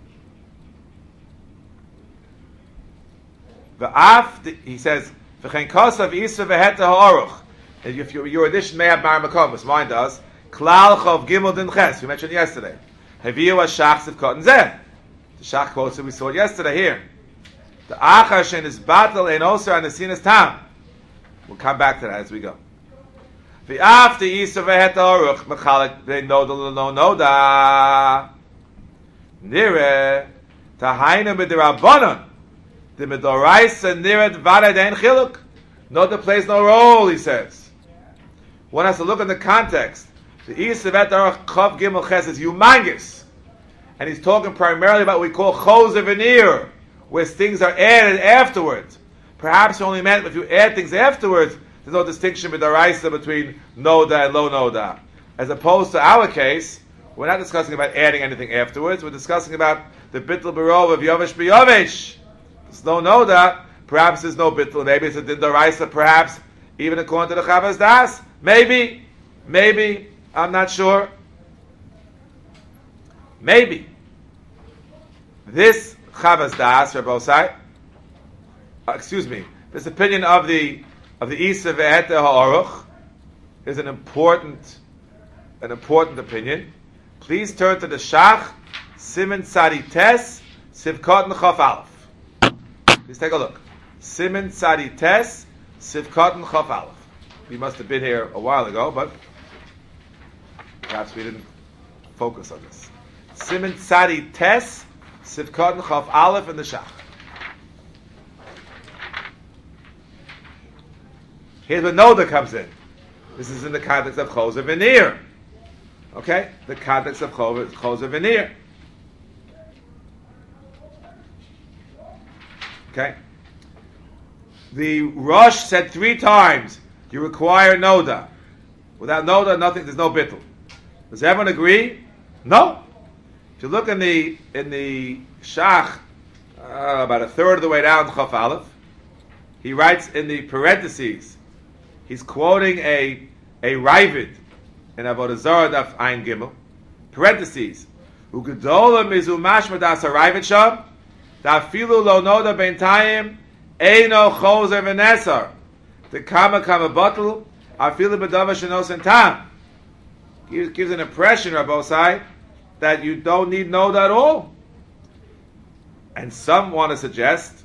he says, V'chein kosav isa v'heta ha'aruch. If your edition may have Mar Makovus, mine does. Klal chov gimel din ches. We mentioned yesterday. Haviyu ha'shach siv koten zeh. The shach quotes that we saw yesterday here. The achar shen is battle ein osir and the sin is tam. We'll come back to that as we go. V'af the isa v'heta ha'aruch mechalek v'ein noda l'no noda. Nire tahayna b'dirabbanon. The midoraisa nire d'vada dein chiluk. Noda plays no role, he says. One has to look in the context. The Isa v'etarach chav gimel ches is humongous. And he's talking primarily about what we call choser veneer, where things are added afterwards. Perhaps he only meant if you add things afterwards, there's no distinction between noda and lo noda. As opposed to our case, we're not discussing about adding anything afterwards, we're discussing about the bittul barov of yovesh b'yovesh. There's no noda, perhaps there's no bittul, maybe it's a din daraisa, perhaps, even according to the Chavas Das, maybe, I'm not sure. Maybe. This Chavas Das, Rabbosai, this opinion of the Isa ve'ete ha'aruch is an important opinion. Please turn to the Shach, Siman Tzadi Tes, Sivkot Chaf Aleph. Please take a look. Siman Tzadi Tes, Sivkot Chaf Aleph. We must have been here a while ago, but perhaps we didn't focus on this. Siman Tzadi Tes, Sivkot Chaf Aleph in the Shach. Here's where Noda comes in. This is in the context of Choser Veneer. Okay? The context of Choser Veneer. Okay? The Rosh said 3 times, you require Noda. Without Noda, nothing, there's no bittul. Does everyone agree? No. If you look in the Shach, about a third of the way down, Chaf Aleph, he writes in the parentheses, he's quoting a Ravid in Avodah Zarah Daf Ayin Gimel. Parentheses. Ugedola mizu mashma das Ravid sham. Dafilu lo noda bentayim eino choser v'nesar. The kama bottle afilu b'dava shenos and tam. Gives an impression, Rabbosai, that you don't need noda at all. And some want to suggest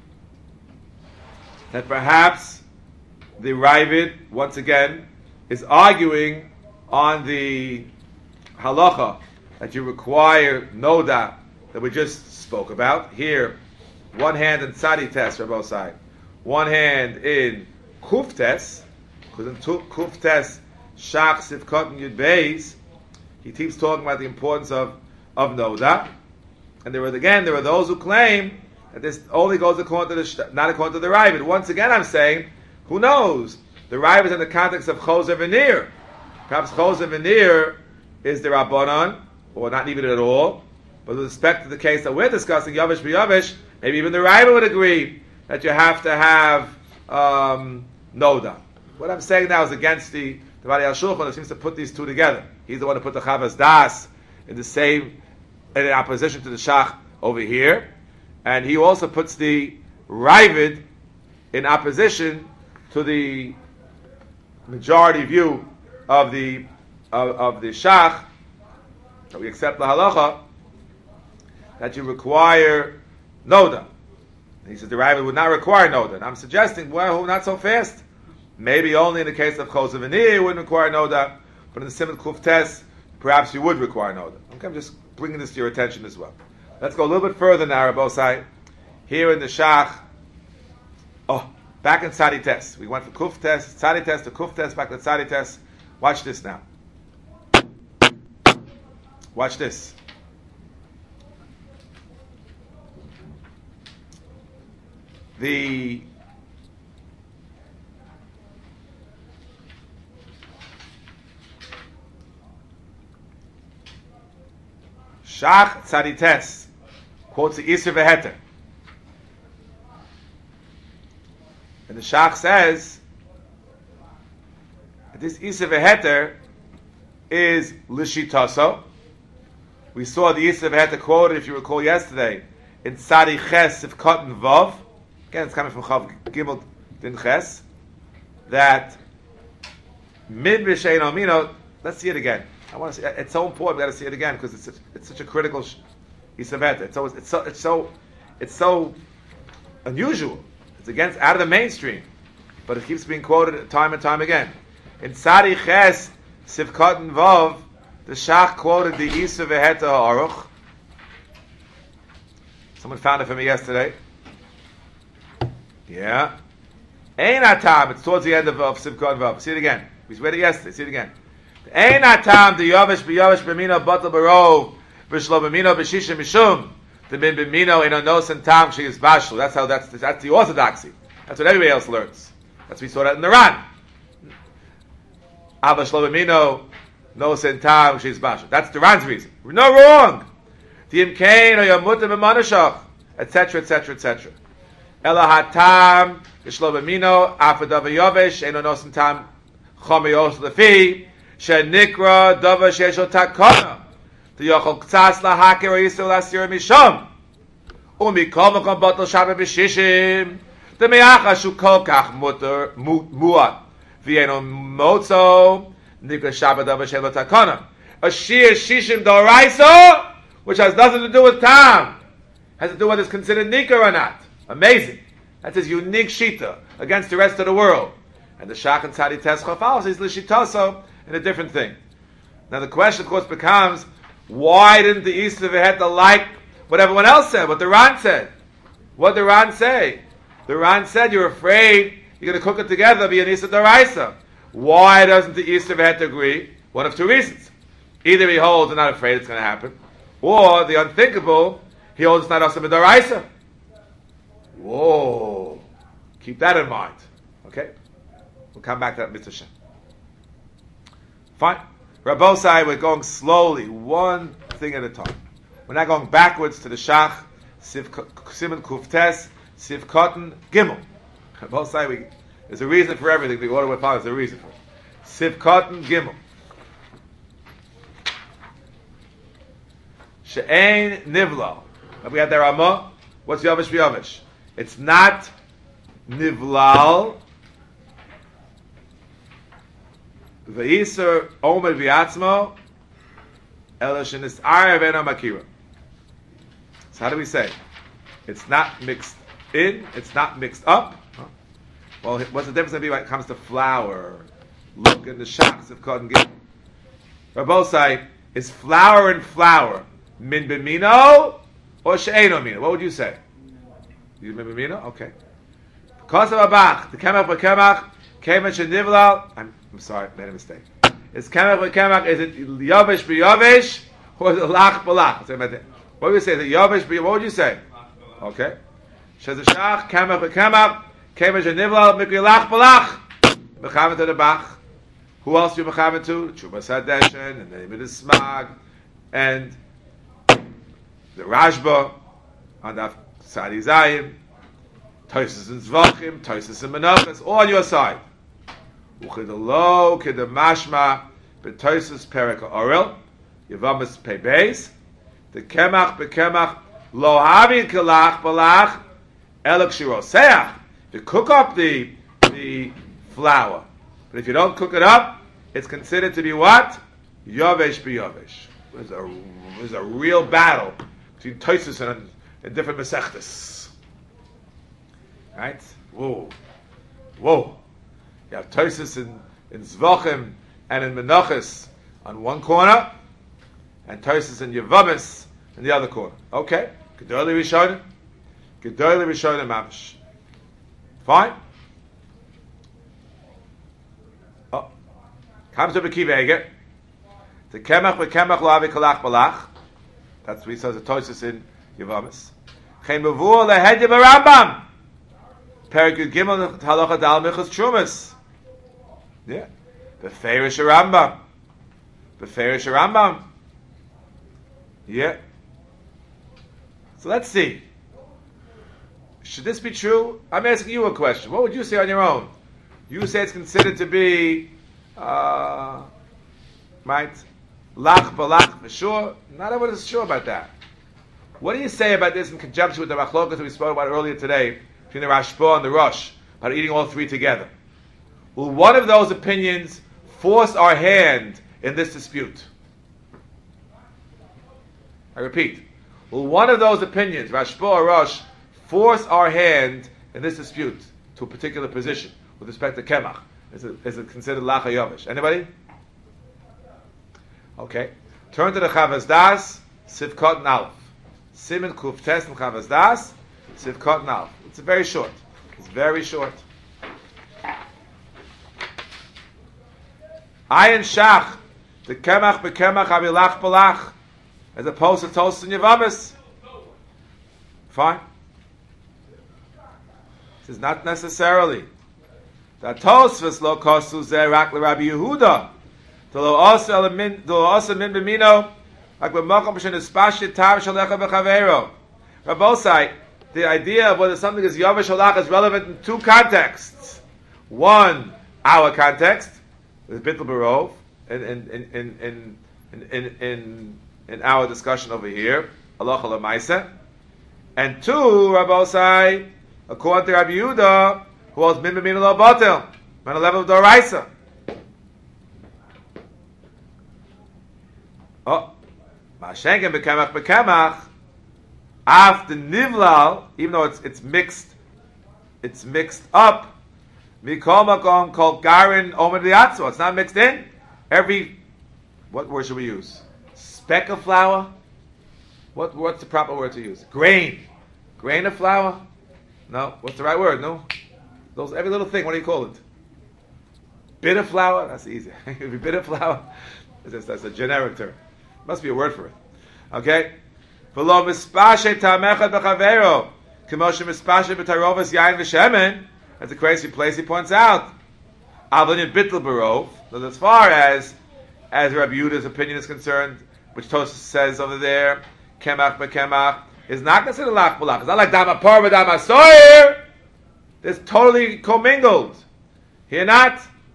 that perhaps the Ravid, once again, is arguing on the halacha that you require noda that we just spoke about. Here, one hand in tzadi tes, Rabbosai, one hand in kuf tes, because in kuf tes, shach sivkot and yud beis, he keeps talking about the importance of noda. And there are those who claim that this only goes according to not according to the Ravid. Once again, I'm saying, who knows? The Ravid is in the context of Choser Veneer. Perhaps Choser Veneer is the Rabbanon, or not even at all. But with respect to the case that we're discussing, Yavish b'Yavish, maybe even the Ravid would agree that you have to have Noda. What I'm saying now is against the Bali HaShulchan, who seems to put these two together. He's the one who put the Chavas Das in opposition to the Shach over here, and he also puts the Ravid in opposition to the majority view of the Shach. That we accept the halacha that you require Noda. He says the Ravid would not require Noda. And I'm suggesting, well, not so fast. Maybe only in the case of Chosav Aniyah you wouldn't require Noda, but in the Siman Kuf Tes, perhaps you would require Noda. Okay, I'm just bringing this to your attention as well. Let's go a little bit further now, Rabosai. Here in the Shach, back in Tzadi Tes. We went from Kuf Tes, Tzadi Tes to Kuf Tes, back to Tzadi Tes. Watch this now. Watch this. The Shach Tzadi Tes quotes the Isser V'Heter. And the Shach says that this Isser V'Heter is Lishitaso. We saw the Isser V'Heter quoted, if you recall yesterday, in Tzadi Ches Sivkot and Vav. Again, it's coming from Chav Gimel Din Ches. That Min B'Shein Amino, let's see it again. I want to see. It's so important. We got to see it again because it's such a critical Isser V'Heter. It's so unusual. It's out of the mainstream, but it keeps being quoted time and time again. In Tzadi Ches Sivkot and Vav, the Shach quoted the Isser V'Heter Ha'aruch. Someone found it for me yesterday. Yeah. Ein Atam. It's towards the end of Sivkot and Vav. See it again. We read it yesterday. See it again. Ein Atam the Yavish b'Yavish b'Mino Batal Barov v'Shlo b'Mino b'Shisha Mishum the Min b'Mino in Onos and Tam she is Bashlu. That's the orthodoxy. That's what everybody else learns. That's we saw that in the Ran. Abba Shlo b'Mino Nos and Tam she is Bashlu. That's the Ran's reason. No wrong. The Imkain or Yamuta b'Manashach, etc., etc., etc. Ela Hatam Shlo b'Mino Afadav Yavish in Onos and Tam Chomiyos Lefi. Shenikra Dava Sheshel Takona the Yochel Ktsas Lahakir Yisrael Asir Misham Umikol Makom Batal Shabbat B'Shishim the Me'acha Shu Kol Kach Mutter Muat V'Yeno Motzo Nikra Shabbat Dava Sheshel Takona a Shir Shishim Doraisa which has nothing to do with Tam, has to do with whether it's considered Nikra or not. Amazing. That's his unique Shita against the rest of the world. And the Shach and Tzadi Tes Chafal says Lishitaso in a different thing. Now the question, of course, becomes, why didn't the Isser V'Heter like what everyone else said, what the Ran said? What did the Ran say? The Ran said, you're afraid you're going to cook it together, be an Isser D'Oraisa. Why doesn't the Isser V'Heter agree? One of two reasons. Either he holds and not afraid it's going to happen, or the unthinkable, he holds it's not Asur D'Oraisa. Whoa. Keep that in mind. Okay? We'll come back to that Mitzvah Shem. Fine. Rabbosai, we're going slowly, one thing at a time. We're not going backwards to the Shach, Siman Kuf Tes, Sivkot Gimel. Rabbosai, there's a reason for everything. The order we're following is a reason for it. Sivkot Gimel. She'ein Nivlal. We had the Ramah. What's Yavish v'Yavish? It's not Nivlal. V'Yisur Omer v'Yatzmo Ela shenis'ar v'ena makira. So how do we say? It's not mixed in. It's not mixed up. Well, what's the difference going to be when it comes to flour? Look in the shachs of Kohen Gimel. Rabbosai, is flour and flour min b'mino or she'eno mino? What would you say? You min b'mino? Okay. Kosav abach, the kemach v'kemach, kemach shenivlal. I'm sorry, made a mistake. Is kemach v'kemach, is it yavish b'yavish or is it lach b'lach? What would you say? Is it yavish b'yavish? What would you say? Okay. Shaz shach, kemach v'kemach, kemach shenivlal, mikri lach b'lach. Mechaven to the bach. Who else do you mechaven to? Chubas Hadeshen, and the name of the Smag, and the Rashba, and the Sadi Zayim, Toises and Zvachim, Toises and Menachas, all on your side. Uchidalo, Kidamashma, Betoises Perek Orel, Yevamis Pei Beis, the Kemach Bekemach Lo Havin Kelach Balach Elok Shiroseach. You cook up the flour, but if you don't cook it up, it's considered to be what? Yovesh B'Yovesh. There's a real battle between Tosus and different Mesechtes. Right? Whoa. You have Tosus in Zvachim and in Menachos on one corner, and Tosus in Yevamis in the other corner. Okay. Gedolei Rishonim Mamish. Fine. Oh. Comes to Bekiva Eger. The Kemach Bekemach Lo Avi Kalach Balach. That's what he says the Tosus in Yevamis. Chen Mavur Lehedya Barambam. Perik Yud Gimel Halacha Dal Michas Trumas. Yeah. Beferish Rambam. Yeah. So let's see. Should this be true? I'm asking you a question. What would you say on your own? You say it's considered to be, right? Lach balach for sure. Not everyone is sure about that. What do you say about this in conjunction with the machlokas that we spoke about earlier today between the Rashba and the Rosh about eating all three together? Will one of those opinions force our hand in this dispute? I repeat. Will one of those opinions, Rashba or Rosh, force our hand in this dispute to a particular position with respect to Kemach? Is it considered Lacha Yovesh? Anybody? Okay. Turn to the Chavaz Das, Sivkot and Aleph. Simen Kuf Tes and Chavaz Das, Sivkot and Aleph. It's very short. Ayin Shach, the Kemach Bekemach Avilach Balach, as opposed to Tosus and Yevamis. Fine. This is not necessarily. That Tosfos lo kosu zeh rak l'Rabbi Yehuda. Lo asa min b'mino like b'makom b'shen espashit tav shalecha b'chaveiro. Rabbosai, the idea of whether something is Yovesh or Lach is relevant in two contexts. One, our context, with Bittul Barov, in our discussion over here, halacha l'maisa, and two, Rabbosai, according to Rabbi Yehuda, who holds min b'mino lo batel, on the level of Doraisa. Oh, Mashenken bekemach, after nivlal, even though it's mixed up. Mikol makom kol garin omer diatzo. It's not mixed in. What word should we use? Speck of flour. What's the proper word to use? Grain of flour. No, what's the right word? No, every little thing. What do you call it? Bit of flour. That's easy. Bit of flour. That's a generic term. Must be a word for it. Okay? V'lo mispashe ta'amechad b'chavero k'moshe mispashe b'tarovas yain v'shemen. That's a crazy place he points out. Avlin bittul barov. So as far as Rabbi Yehuda's opinion is concerned, which Tosfos says over there, kemach b'kemach is not considered lach b'lach. It's not like damapar v'damasoyer. It's totally commingled. Here not.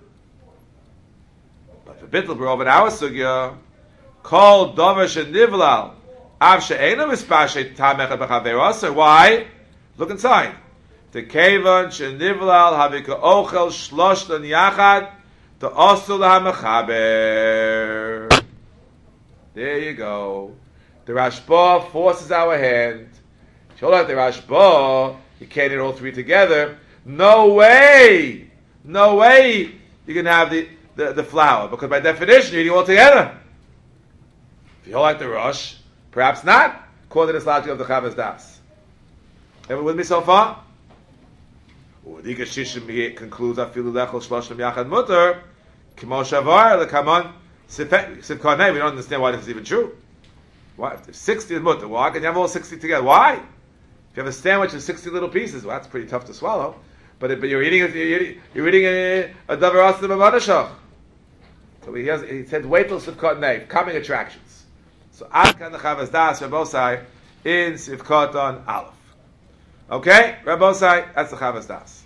But for bittul barov in our sugya, Kol dovesh and nivlal av she'ena mispashet tamechad b'chaverosa. Why? Look inside. The kevan shenivlal havika ochel shloshtan yachad to osul ha'mechaber. There you go. The Rashba forces our hand. Show out the Rashba. You can't eat all three together. No way. You can have the flour, because by definition you're eating all together. If you hold like the Rosh, perhaps not, according to this logic of the Chavaz Das. Everyone with me so far? Udika Shishim concludes, Afilu lechol shloshim yachad mutter, kimo shavar lekamon sivkonei. We don't understand why this is even true. Why? If 60 is mutter, why can you have all 60 together? Why? If you have a sandwich of 60 little pieces, well, that's pretty tough to swallow. But you're eating a davar asim b'madashach. So he said, wait till sivkonei, coming attractions. So Ad Kan the Chavaz Das Rabbosai in Sivkot on Aleph. Okay, Rabbosai, that's the Chavaz Das.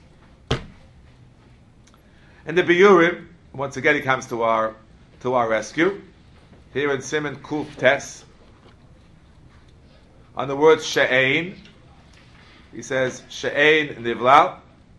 And the Biyurim, once again, he comes to our rescue. here in Simon Kuf Tes, on the word she'ein. He says she'ein nivlal.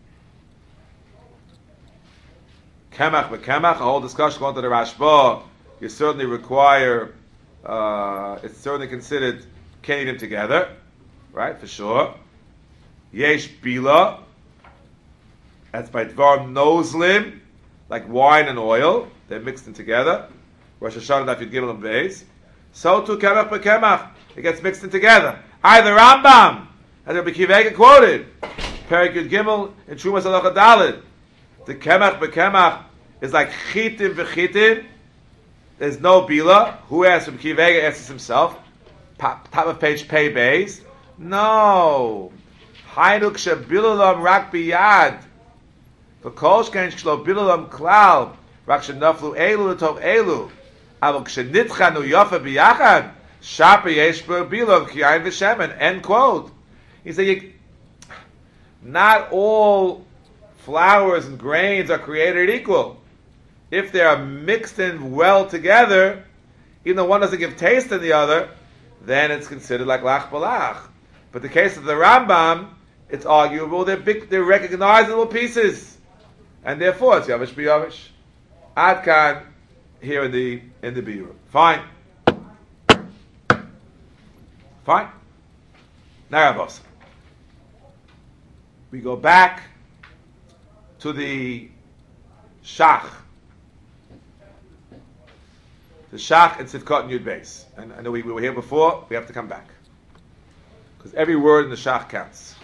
Kemach b'kemach, a whole discussion going to the Rashba. You certainly require, it's certainly considered can't eat them together, right, for sure. Yesh bila, that's by dvar nozlim, like wine and oil, they're mixed in together. Rosh Hashanah, Daf Yud Gimel and Beis. So too kemach b'kemach, it gets mixed in together. Either Rambam, as Rabbi Akiva Eiger quoted, Perek Yud Gimel in Trumas Halacha Daled. The kemach b'kemach is like chitim v'chitim. There's no bila. Who asked? Rabbi Akiva Eiger asks himself. Top of page Pei Beis. No. Hainuk shebilulam rak biyad. V'kol shkein shlo bilulam klal. Rak shenaflu elu l'tov elu. Avol kshenitchanu yofa biyachad. Shapa yesh bilulam kiyayin v'shemen. End quote. He said, not all flowers and grains are created equal. If they are mixed in well together, even though one doesn't give taste to the other, then it's considered like lach balach. But the case of the Rambam, it's arguable they're recognizable pieces, and therefore it's yavish b'yavish. Ad kan here in the biur. Fine. Now Rabos, we go back to the Shach. The Shach and Sivkot and Yud Beis. And I know we were here before, we have to come back. Because every word in the Shach counts.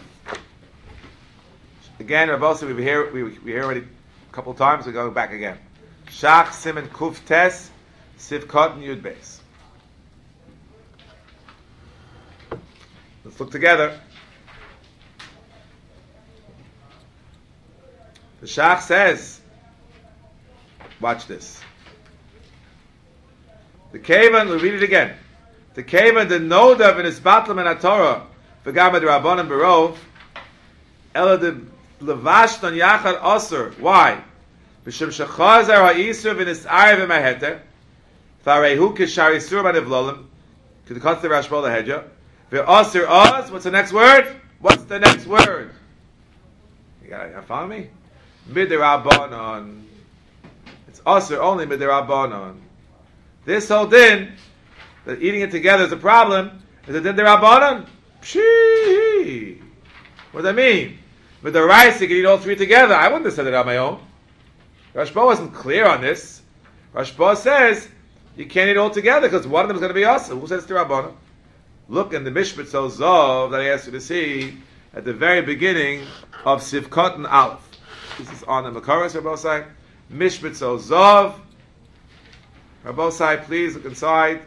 Again, Rabbi, we were here already a couple of times, we're going back again. Shach, Siman, Kuf, Tes, Sivkot and Yud Beis. Let's look together. The Shach says, watch this. The Kavan, we'll read it again. The Kavan, the Nodav in his Batlam and Torah, V'gamad Rabbanan Barov, Ela de Levashton Yachad Osir. Why? B'shem Shechazar HaYisur v'nis'ar v'maheter, V'arehu k'shar Yisur b'nevlolim, to the Kotzer Rashba Lahedja, V'osir Oz, what's the next word? What's the next word? You follow me? Midirabbanon. It's Osir only Midirabbanon. This whole din, that eating it together is a problem, is a din derabbanan. Pshee! What does that mean? With the rice, you can eat all three together. I wouldn't have said it on my own. Rashba wasn't clear on this. Rashba says you can't eat all together because one of them is going to be us. Who says derabbanan? Look in the Mishpat Zov that I asked you to see at the very beginning of Sivkot and Aleph. This is on the Makaras, Rabbosai. Mishpat Zov. Rabbosai, please look inside.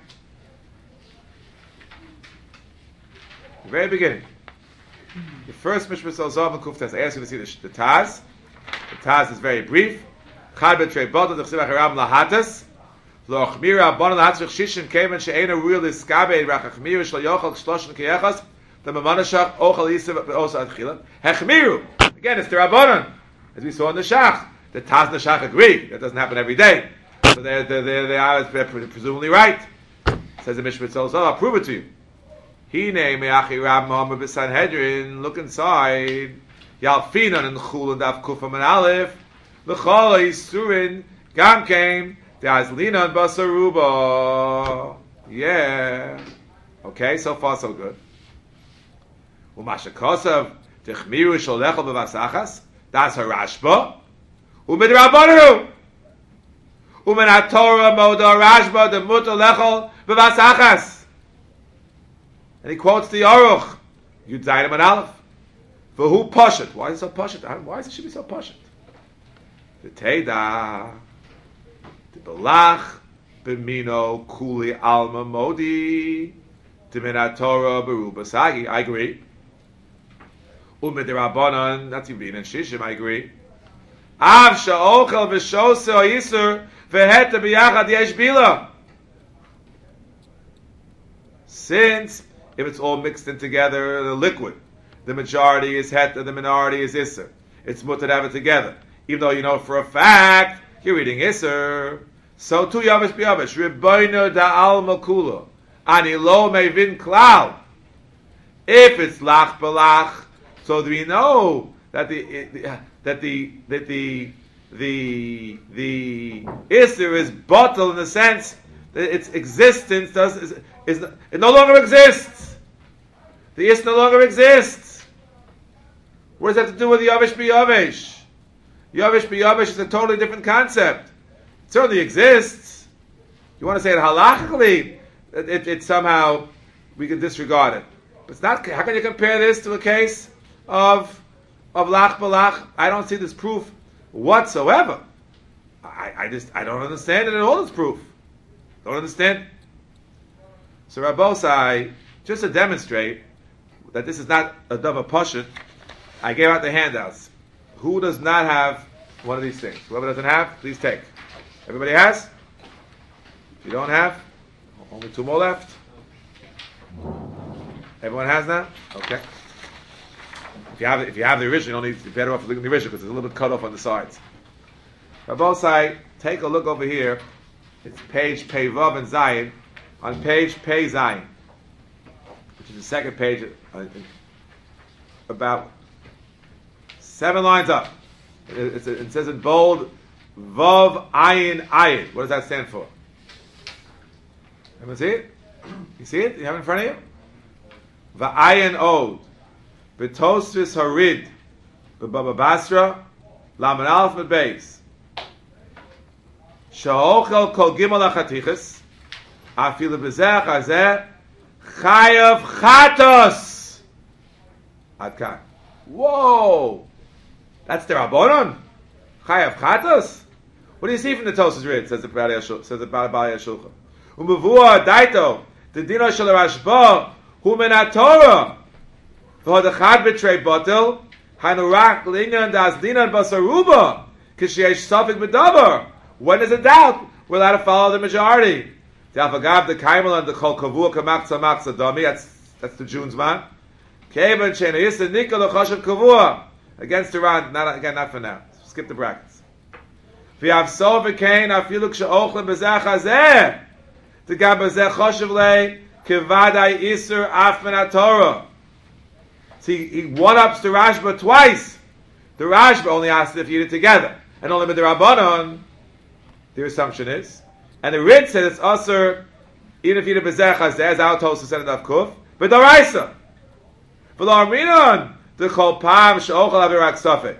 The very beginning. The first Mishpat Zov and Kuftas. I asked you to see the Taz. The Taz is very brief. Chad betrei bodah d'chsivach haram lahatas. Lochmira bodah lahatas v'chshishin kemen she'ena ruil iskabe rachachmiru shlo yochal shloshin kiyachas the mamanashach ochal yisiv be'osa adchila. Hechmiru. Again, it's the Rabbanon. As we saw in the Shach. The Taz and the Shach agree. That doesn't happen every day. So they are presumably right. Says the Mishpat Zov, I'll prove it to you. Hine me'achi Rab Mohammed b'Sanhedrin. Look inside. Yalfinan and Chul and Daf Kufam and Aleph. L'chol ha'isurin gam came de'azlinan basaruba. Yeah. Okay, so far so good. U'masha kosav techmiru sholechol b'vasachas. That's a Rashba. U'midrabanu. U'men ha'torah moda Rashba de'muto lechol b'vasachas. And he quotes the Aruch. Yud Zayin and Aleph. For who pashat? Why is it so pashat? Why should it be so pashat? The Teda, the Belach, B'mino, Kuli, Alma, Modi, Diminat Torah, Beruba, Sagi. I agree. Umid that's Yivin and Shishim. I agree. Av sha'ochel v'shose ha'yisur v'heta b'yachad yesh bila. Since if it's all mixed in together, the liquid, the majority is heta, the minority is isser. It's mutter to have it together. Even though you know for a fact you're eating isser. So too Yavish B'Yavish. Rebbeinu da'al makula. Ani lo mevin klal. If it's lach b'lach, so do we know that the Isser is bottled in the sense that its existence it no longer exists. The Isser no longer exists. What does that have to do with Yavish B'Yavish? Yavish B'Yavish is a totally different concept. It certainly exists. You want to say it halachically, it somehow, we can disregard it. But it's not. How can you compare this to a case of lach b'lach? I don't see this proof whatsoever. I don't understand it at all, this proof. Don't understand. So Rabbosai, just to demonstrate that this is not a davar pashut, I gave out the handouts. Who does not have one of these things? Whoever doesn't have, please take. Everybody has? If you don't have, only 2 more left. Everyone has that? Okay. If you have the original, you're better off looking at the original because it's a little bit cut off on the sides. Rabbosai, take a look over here. It's page Pei Vav and Zayin. On page Pei Zayin, which is the second page, about 7 lines up. It says in bold, Vav Ayin Ayin. What does that stand for? Everyone see it? You see it? You have it in front of you? Va'ayin Od. B'tosvis Harid. B'Baba Basra. Laman Alf Beis. Sha'ochel kol gimel achatichas. Afilu b'zeh chazeh. Chayav chatos. Adkan. Whoa! That's the Rabbanon? Chayav chatos? What do you see from the Tosfos Rid? Says the Baalei Shulchan. Umavua daito. The dino shel Rashba. Hu min haTorah. V'hod echad b'trei botel. Hanurak linyan das dinan basaruba. Kisheyesh safik b'davar. When there's a doubt, we're allowed to follow the majority. The Alfagav, the Kaimel, and the Kol Kavua Kamaksa Maksa Dami. That's the June's man. Kevin Shena Yisa Nika L'Choshev Kavua against Iran. Not for now. Skip the brackets. V'yav Sol V'Kain Afiluk She'ochlem B'Zeh Chazeh. The Gab B'Zeh Choshev Le Kivadai Isur Afmen HaTorah. See, he one-ups the Rashba twice. The Rashba only asked if you did it together, and only with the Rabbanon. The assumption is, and the Rid says it's usher even if you did B'Zeh Chazeh, as our Tosfos said in Avkuf, but the Raisa. V'lo Aminon the Chol Pam She'ochel Avirak Safek.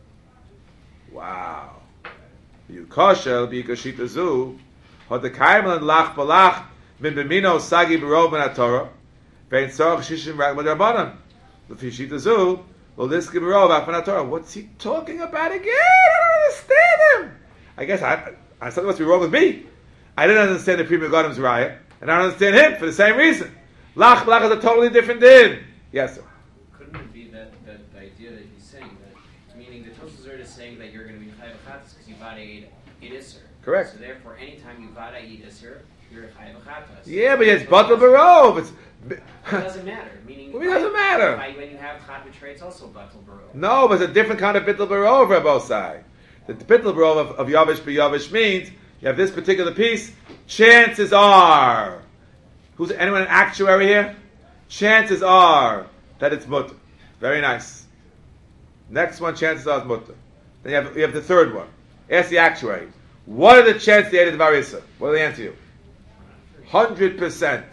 Wow. You koshel b'yikashita zu hod the kaimel and lach balach min b'mino sagi b'rov min haTorah vein tzorach shishim rak b'drabanan l'fishita zu lo liski b'rov af min haTorah. What's he talking about again? I don't understand him. I guess something must be wrong with me. I didn't understand the Pri Megadim's raya, and I don't understand him for the same reason. Lach balach is a totally different din. Yes, sir. Couldn't it be that the idea that he's saying that, meaning the Tosfos Rid is saying that you're going to be chayav chatas because you vada eid isser. Correct. So therefore, anytime you vada eid isser, you're chayav chatas. Yeah, but it's batal barov. It doesn't matter. Meaning, Well, it doesn't matter. When you have chat betray, it's also batal barov. No, but it's a different kind of bittul barov, Rabbosai. The bittul barov of Yavish B'Yavish means you have this particular piece. Chances are, anyone an actuary here? Chances are that it's mutter. Very nice. Next one, chances are it's mutter. Then you have the third one. Ask the actuary. What are the chances they added Varisa? What do they answer you? 100%.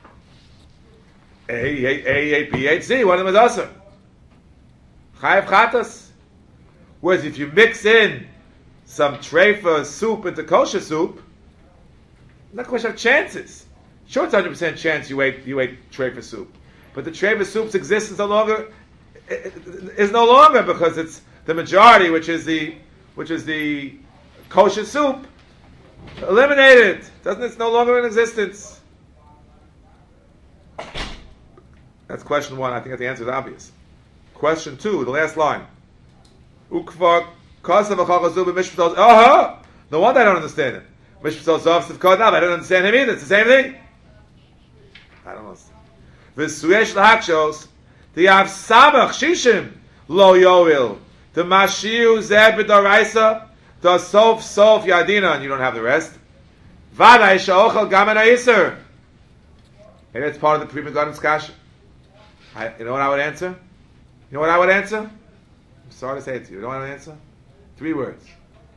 A, B, H, C. One of them is Asr. Chayav Chatas. Whereas if you mix in some treifa soup into kosher soup, not a question of chances. Sure, it's 100% chance you ate treifa soup, but the treifa soup's existence is no longer because it's the majority, which is the kosher soup, eliminated. It's no longer in existence. That's question 1. I think that the answer is obvious. Question 2, the last line. Ukvar kasav achachazu b'mishpatos. No wonder I don't understand it. Mishpatos zavsiv kodnav. I don't understand him either. It's the same thing. I don't understand. V'suyesh lahakshos. The av samach shishim lo yoil. The mashiu zeh b'daraisa. The sof yadina. And you don't have the rest. Vadai she'ochel gam en ha'isur. And it's part of the Pri Megadim Kasha. You know what I would answer? You know what I would answer? I'm sorry to say it to you. You know what I would answer? 3 words.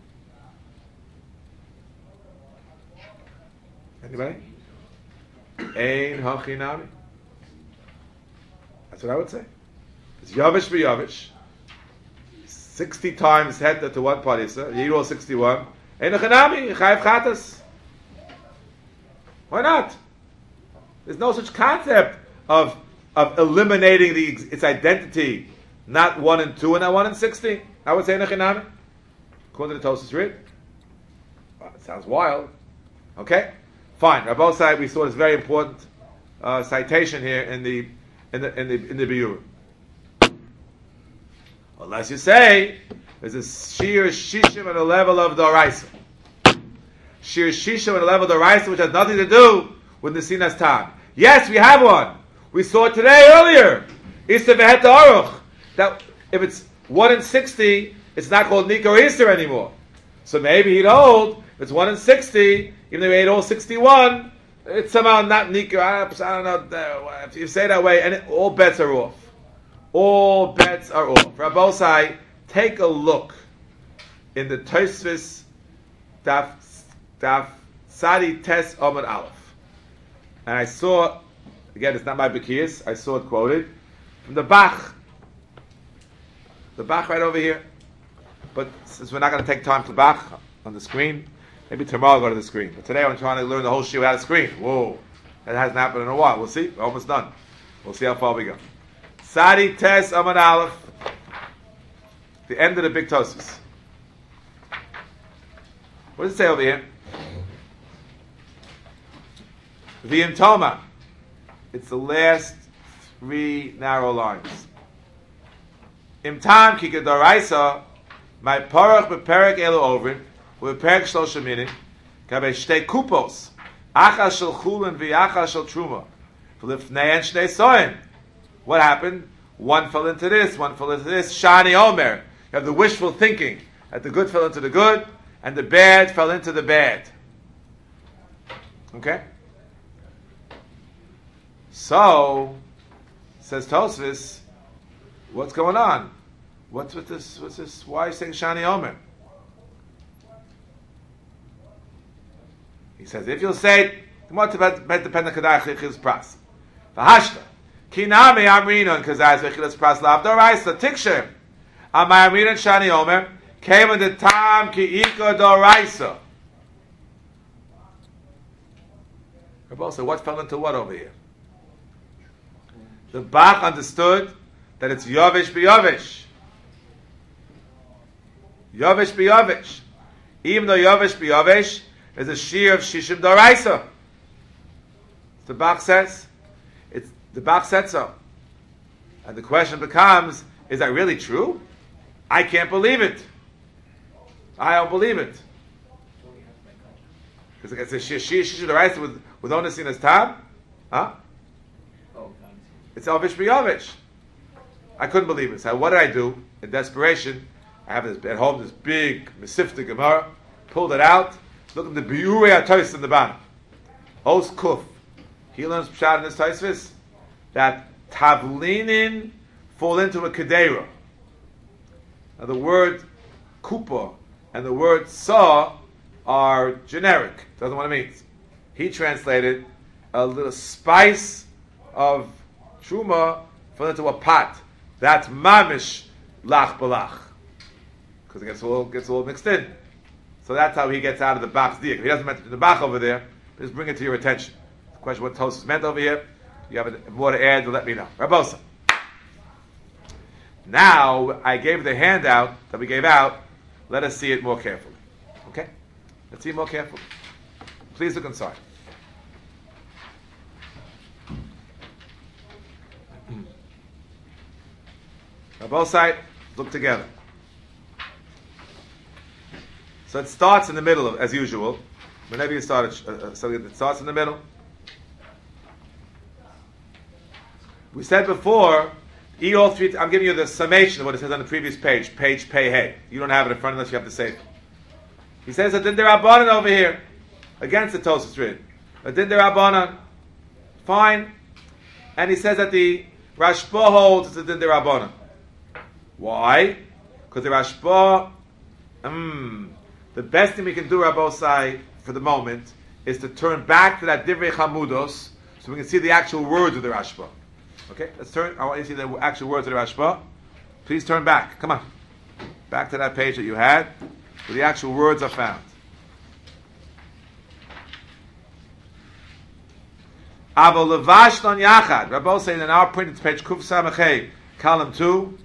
Anybody? Ein hachinami. That's what I would say. It's yavish b'yavish. 60 times head to one parisa. You eat all 61. Ein hachinami. Chayiv chatas. Why not? There's no such concept of eliminating its identity. Not 1 and 2 and not 1 and 60. I would say nechinami. According to the Tosfos Rid. Well, it sounds wild. Okay, fine. Rabbi Osai, we saw this very important citation here in the Biur. Unless you say there's a sheer shishim at the level of the Oraisa. Sheer shishim at the level of the Oraisa, which has nothing to do with the Sinas Tam. Yes, we have one. We saw it today earlier. Issa v'het aruch. That if it's 1 in 60, it's not called Nika or Issa anymore. So maybe he'd hold, if it's 1 in 60, even though he ate all 61, it's somehow not Nika. I don't know. If you say it that way, and all bets are off. All bets are off. Rabbi Osai, take a look in the Tosfos Daf Sadi Tes Amud Aleph. And I saw, again, it's not my Bekiyas, I saw it quoted, from the Bach. The Bach right over here. But since we're not going to take time for Bach on the screen, maybe tomorrow I'll go to the screen. But today I'm trying to learn the whole shiur without a screen. Whoa. That hasn't happened in a while. We'll see. We're almost done. We'll see how far we go. Sadi Tes Amud Aleph. The end of the big Tosfos. What does it say over here? V'im Toma. It's the last 3 narrow lines. Im tam ki kedoraisa, my parach beperek elu ovrin, beperek shlosha minim, kabe shtei kupos, achas shel chulin v'achas shel truma, v'lifnei shnei soim. What happened? One fell into this, one fell into this. Shani Omer. You have the wishful thinking that the good fell into the good, and the bad fell into the bad. Okay? So, says Tosfos, what's going on? What's with this? What's this? Why are you saying Shani Omer? He says, if you'll say, what about Pendek Kadach Chichis Pras? V'hashta. Kinami Amrinon Kazaz V'chilas Pras Lav Doraisa Tikshem. Amay Amrinon Shani Omer came in the time Ki Ika Doraisa. Rabbi said, what fell into what over here? The Bach understood that it's Yovish b'Yovish. Yovish b'Yovish. Even though Yovish b'Yovish is a shear of Shishim Doraisa. The Bach says. The Bach said so. And the question becomes, is that really true? I can't believe it. I don't believe it. Because it's a shear Shishim Doraisa with onus in his tab. Huh? It's Yovish b'Yovish. I couldn't believe it. So what did I do? In desperation, I have this at home, this big Mesifta Gemara, pulled it out, look at the Biurei HaTosfos in the bottom. Os Kuf. He learns Pshat in this Tosfos that Tavlinin fall into a Kedera. Now the word Kupa and the word Sa are generic. Doesn't know what it means. He translated a little spice of Truma fell into a pot. That's mamish lach balach, because it gets a little mixed in. So that's how he gets out of the Bach's diak. If he doesn't mention the Bach over there, just bring it to your attention. The question what Tosfos meant over here. If you have more to add, let me know. Rabosa. Now I gave the handout that we gave out. Let us see it more carefully. Okay? Let's see it more carefully. Please look inside. Now both sides look together. So it starts in the middle, as usual. Whenever you start something, it starts in the middle. We said before, eat all 3. I'm giving you the summation of what it says on the previous page Pei Hey. You don't have it in front unless you have to say it. He says that then there are Rabbanan over here. against the Tosfos read. A din derabanan, fine. And he says that the Rashba holds it's a din derabanan. Why? Because the Rashba, the best thing we can do, Rabbosai, for the moment, is to turn back to that Divrei Chamudos, so we can see the actual words of the Rashba. Okay, let's turn. I want you to see the actual words of the Rashba. Please turn back. Come on, back to that page that you had, where the actual words are found. Avo levash non yachad. Rabbi saying in our print, it's page Kuf Samachay, column 2.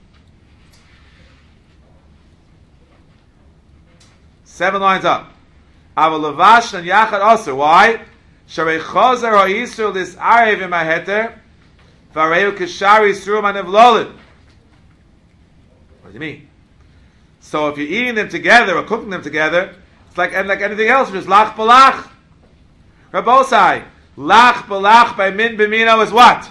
7 lines up. Avo levash non yachad also. Why? Sharei chozer ha'isur lis arev imaheter v'areu kishari surum anevlolid. What do you mean? So if you're eating them together or cooking them together, it's like anything else, just lach balach. Rabbosai, lach balach by min b'mino is what?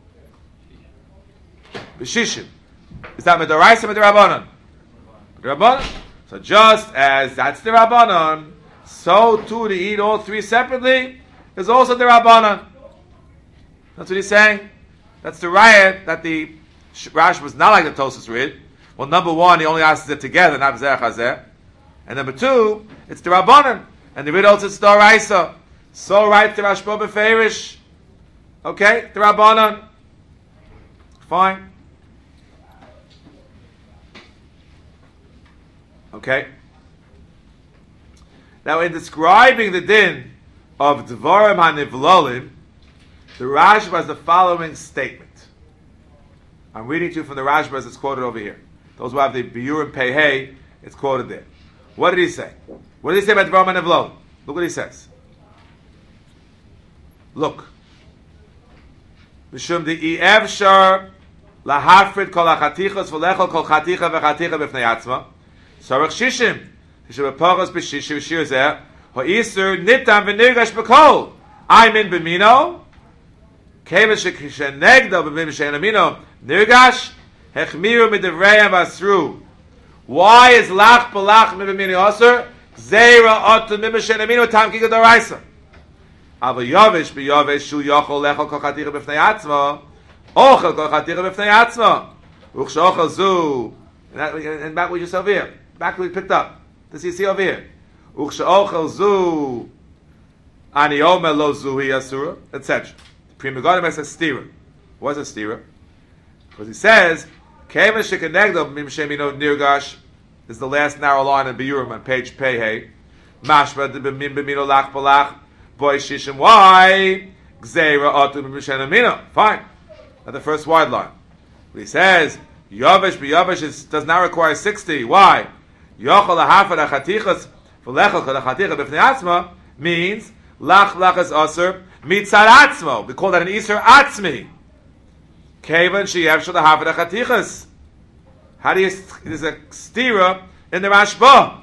B'shishim. Is that Midoraisa or Midorabanan? Midorabanan. So just as that's the Rabbanan, so too to eat all three separately is also the Rabbanan. That's what he's saying. That's the riot that the Rash was not like the Tosfos read. Well, number one, he only asks it together, not B'zeh Chazeh. And number two, it's the Rabbanan. And the Rid also it's the Doraisa. So right the Rashba B'feirish. Okay, the Rabbanan. Fine. Okay. Now, in describing the din of Dvarim HaNivlolim, the Rashba has the following statement. I'm reading to you from the Rashba as it's quoted over here. Those who have the Biurim Pehei, it's quoted there. What did he say? What did he say about Dvarim HaNivlolim? Look what he says. Look. Mishum de Efshar lahafrid kol hachatichos v'lechol kol chaticha v'chaticha b'fnei atzma. Sarach shishim. Shebepachos b'shishim shir zeh. Ha'isur nitam v'nirgash b'kol. Aymin b'mino. Kevish shenegdo b'mim she'enamino. Nirgash. Hechmiru midivreim v'asru. Why is lach balach b'mimini osur? Zera otu mim she'enamino tam kika doraisa. Aber Yavish b'Yavish shu yochol lechol kol chaticha b'fnei atzma. Ochel kol chaticha b'fnei atzma. Uchshochel zu. And back with yourself here. Back where we picked up. This you see over here. Uchshochel zu. Ani omer lo zu hi asura. Etc. Prima Godim has a stira. What's a stira? Because he says, Kevin shekenegdo mim shemino nirgash is the last narrow line in Biurim on page Pehei. Mashba b'mim b'mino lach balach. Boy shishim why gzeira atu b'mishenamino. Fine. At the first wide line. But he says Yavish b'Yavish does not require 60. Why? Yochol lahafad achatichas v'lechol kol achaticha b'fnei atzma means lach lachas aser mitzad atzmo. We call that an iser atzmi. Kevan sheyevshel lahafad achatichas. How do you? There's a stira in the Rashba.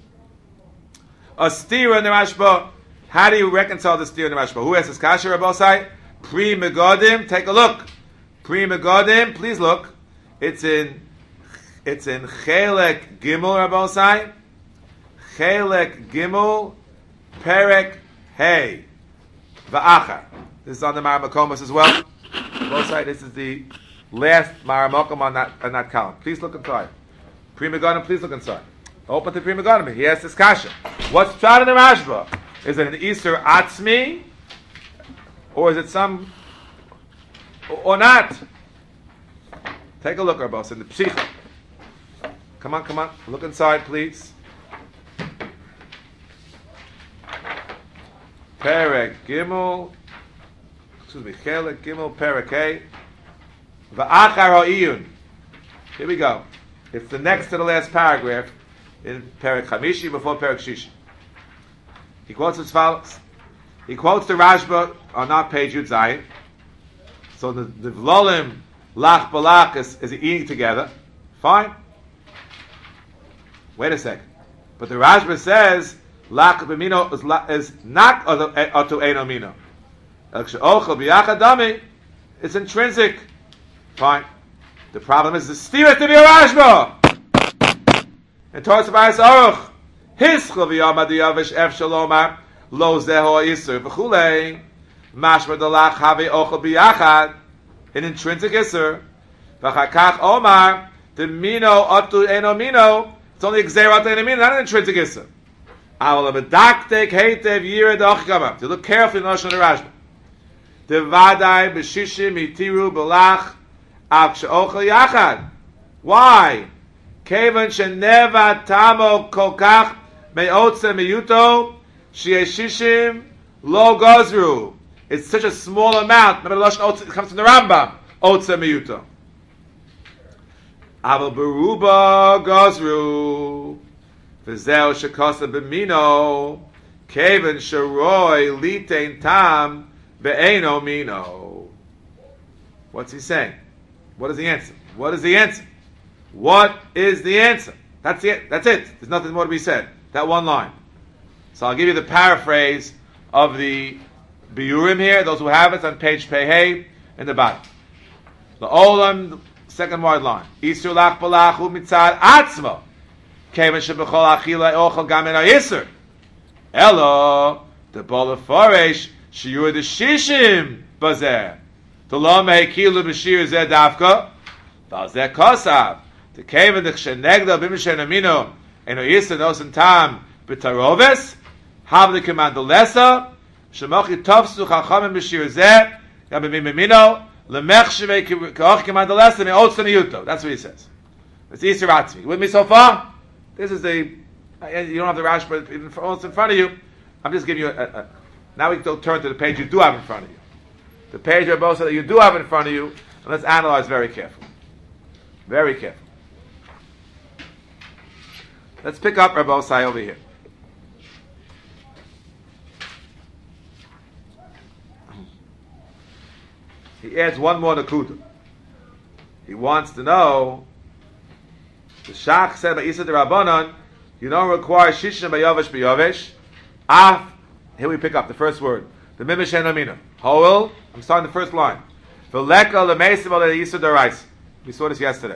A stira in the Rashba. How do you reconcile this stira in the Rashba? Who has this kasha, Rabbosai? Pri Megadim. Take a look. Pri Megadim. Please look. It's in Chelek Gimel, Rabbosai. Chelek Gimel, Perek Hey, Va'achar. This is on the Maramakomos as well. Rabbosai, this is the last Maramakom on that column. Please look inside. Pri Megadim, please look inside. Open to Pri Megadim. He has this kasha. What's shot in the Rashba? Is it an Easter Atzmi? Or is it some... Or not? Take a look, Rabbos, in the Psicha. Come on. Look inside, please. Perek Gimel. Excuse me. Chelek Gimel Perek Hey. Va'achar ha'iyun. Here we go. It's the next to the last paragraph in Perek Chamishi before Perek Shishi. He quotes as follows. He quotes the Rashba on our page Yud Zayin. So the Vlolim, Lach Balach is eating together. Fine. Wait a second. But the Rashba says Lach B'mino is not Otu Eino Mino. It's intrinsic. Fine. The problem is the stira to be a Rashba. And Torah Sabayas Aruch. Hischel v'yamad yavish ef shalomar lo zeho iser v'chulei, mashma dalach have ochel biyachad, an intrinsic iser, v'chakach omar, the mino atu eno mino, it's only exerat eno mino, not an intrinsic iser. Aval abedaktek heitev yired ochkama. To look carefully in the Lashon of the Rashba. The vadai b'shishim itiru b'lach av she'ochel yachad. Why? Kevan sheneva tamo kolkach me'otze meyuto she'eshishim lo gozru. It's such a small amount. Remember the Lashon otze, it comes from the Rambam. Otze meyuto. Aval beruba gozru. V'zeo shekosa b'mino kevan sheroi litein tam be'eno mino. What's he saying? What is the answer? What is the answer? What is the answer? That's it. That's it. There's nothing more to be said. That one line. So I'll give you the paraphrase of the Biurim here. Those who have it on page Pehei in the bottom. The Olam, second wide line. Isur lach balachu mitzad atzmo. Kevan shebechol achila ochel gam en ha'yisur. Elo, the bol foresh shiur the shishim bazer. The lo mehikilu b'shir zeh dafka. V'azeh kosav. The kevan the shenegda b'mishen amino en ha'yisur nosen tam b'taroves. Hav the command the lesa. Shemochi tofsu chachamim b'shir zeh. Gam b'mim amino. Lemech shevei k'och command the lesa me'otzem yuto. That's what he says. It's Isur Atzmi. With me so far? This is you don't have the Rash, but it's in front of you. I'm just giving you now we can turn to the page you do have in front of you. The page of both that you do have in front of you, and let's analyze very carefully. Very careful. Let's pick up Rabbi Osai over here. He adds one more nakuda. He wants to know. The Shach said by Isa the Rabbanon, you don't require Shishim Bayavesh Bayavesh. Af, here we pick up the first word. The Mimish En Amina. Hoel, I'm starting the first line. V'leka le'meisim al Isa Darais. We saw this yesterday.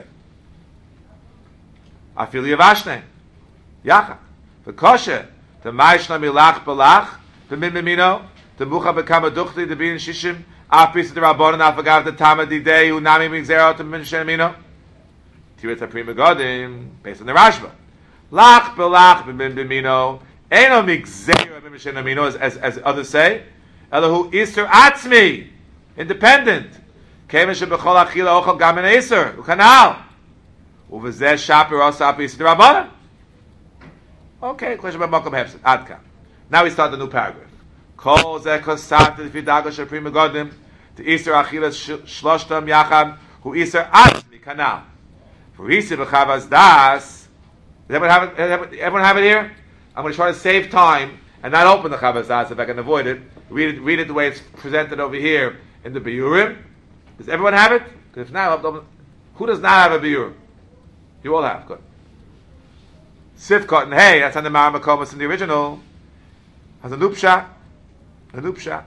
Afili Yavashne. Yacha. V'koshe. The Maishna Milach Balach. The Mimimino. The Mucha Bekama Duchti. The Bin Shishim. Af Isa the Rabbanon. Afagav the Tama Didei. Unami Migzero. The Mimish En Amina. Tirita Prima Godim, based on the Rashba. Lach belach b'min b'mino, eno migzera b'mishen amino, as others say. Elahu Isur Atzmi, independent. Keven shebechol achila ochel gam en Isur, ukanal. Uvezeh shapir osa apis d'Rabbanan. Okay, question about Malcolm Hefset, Adka. Now we start the new paragraph. Kol zeh kosat d'fidago shel Prima Godim, the Isur achila shloshtam yacham, hu Isur Atzmi, kanal. Everyone have it here? I'm going to try to save time and not open the Chavaz Das if I can avoid it. Read it the way it's presented over here in the Biurim. Does everyone have it? Because if not, who does not have a Biurim? You all have. Good. Sifkot and Hey, that's on the Mara Makomas in the original. Has a nupsha. Shapirish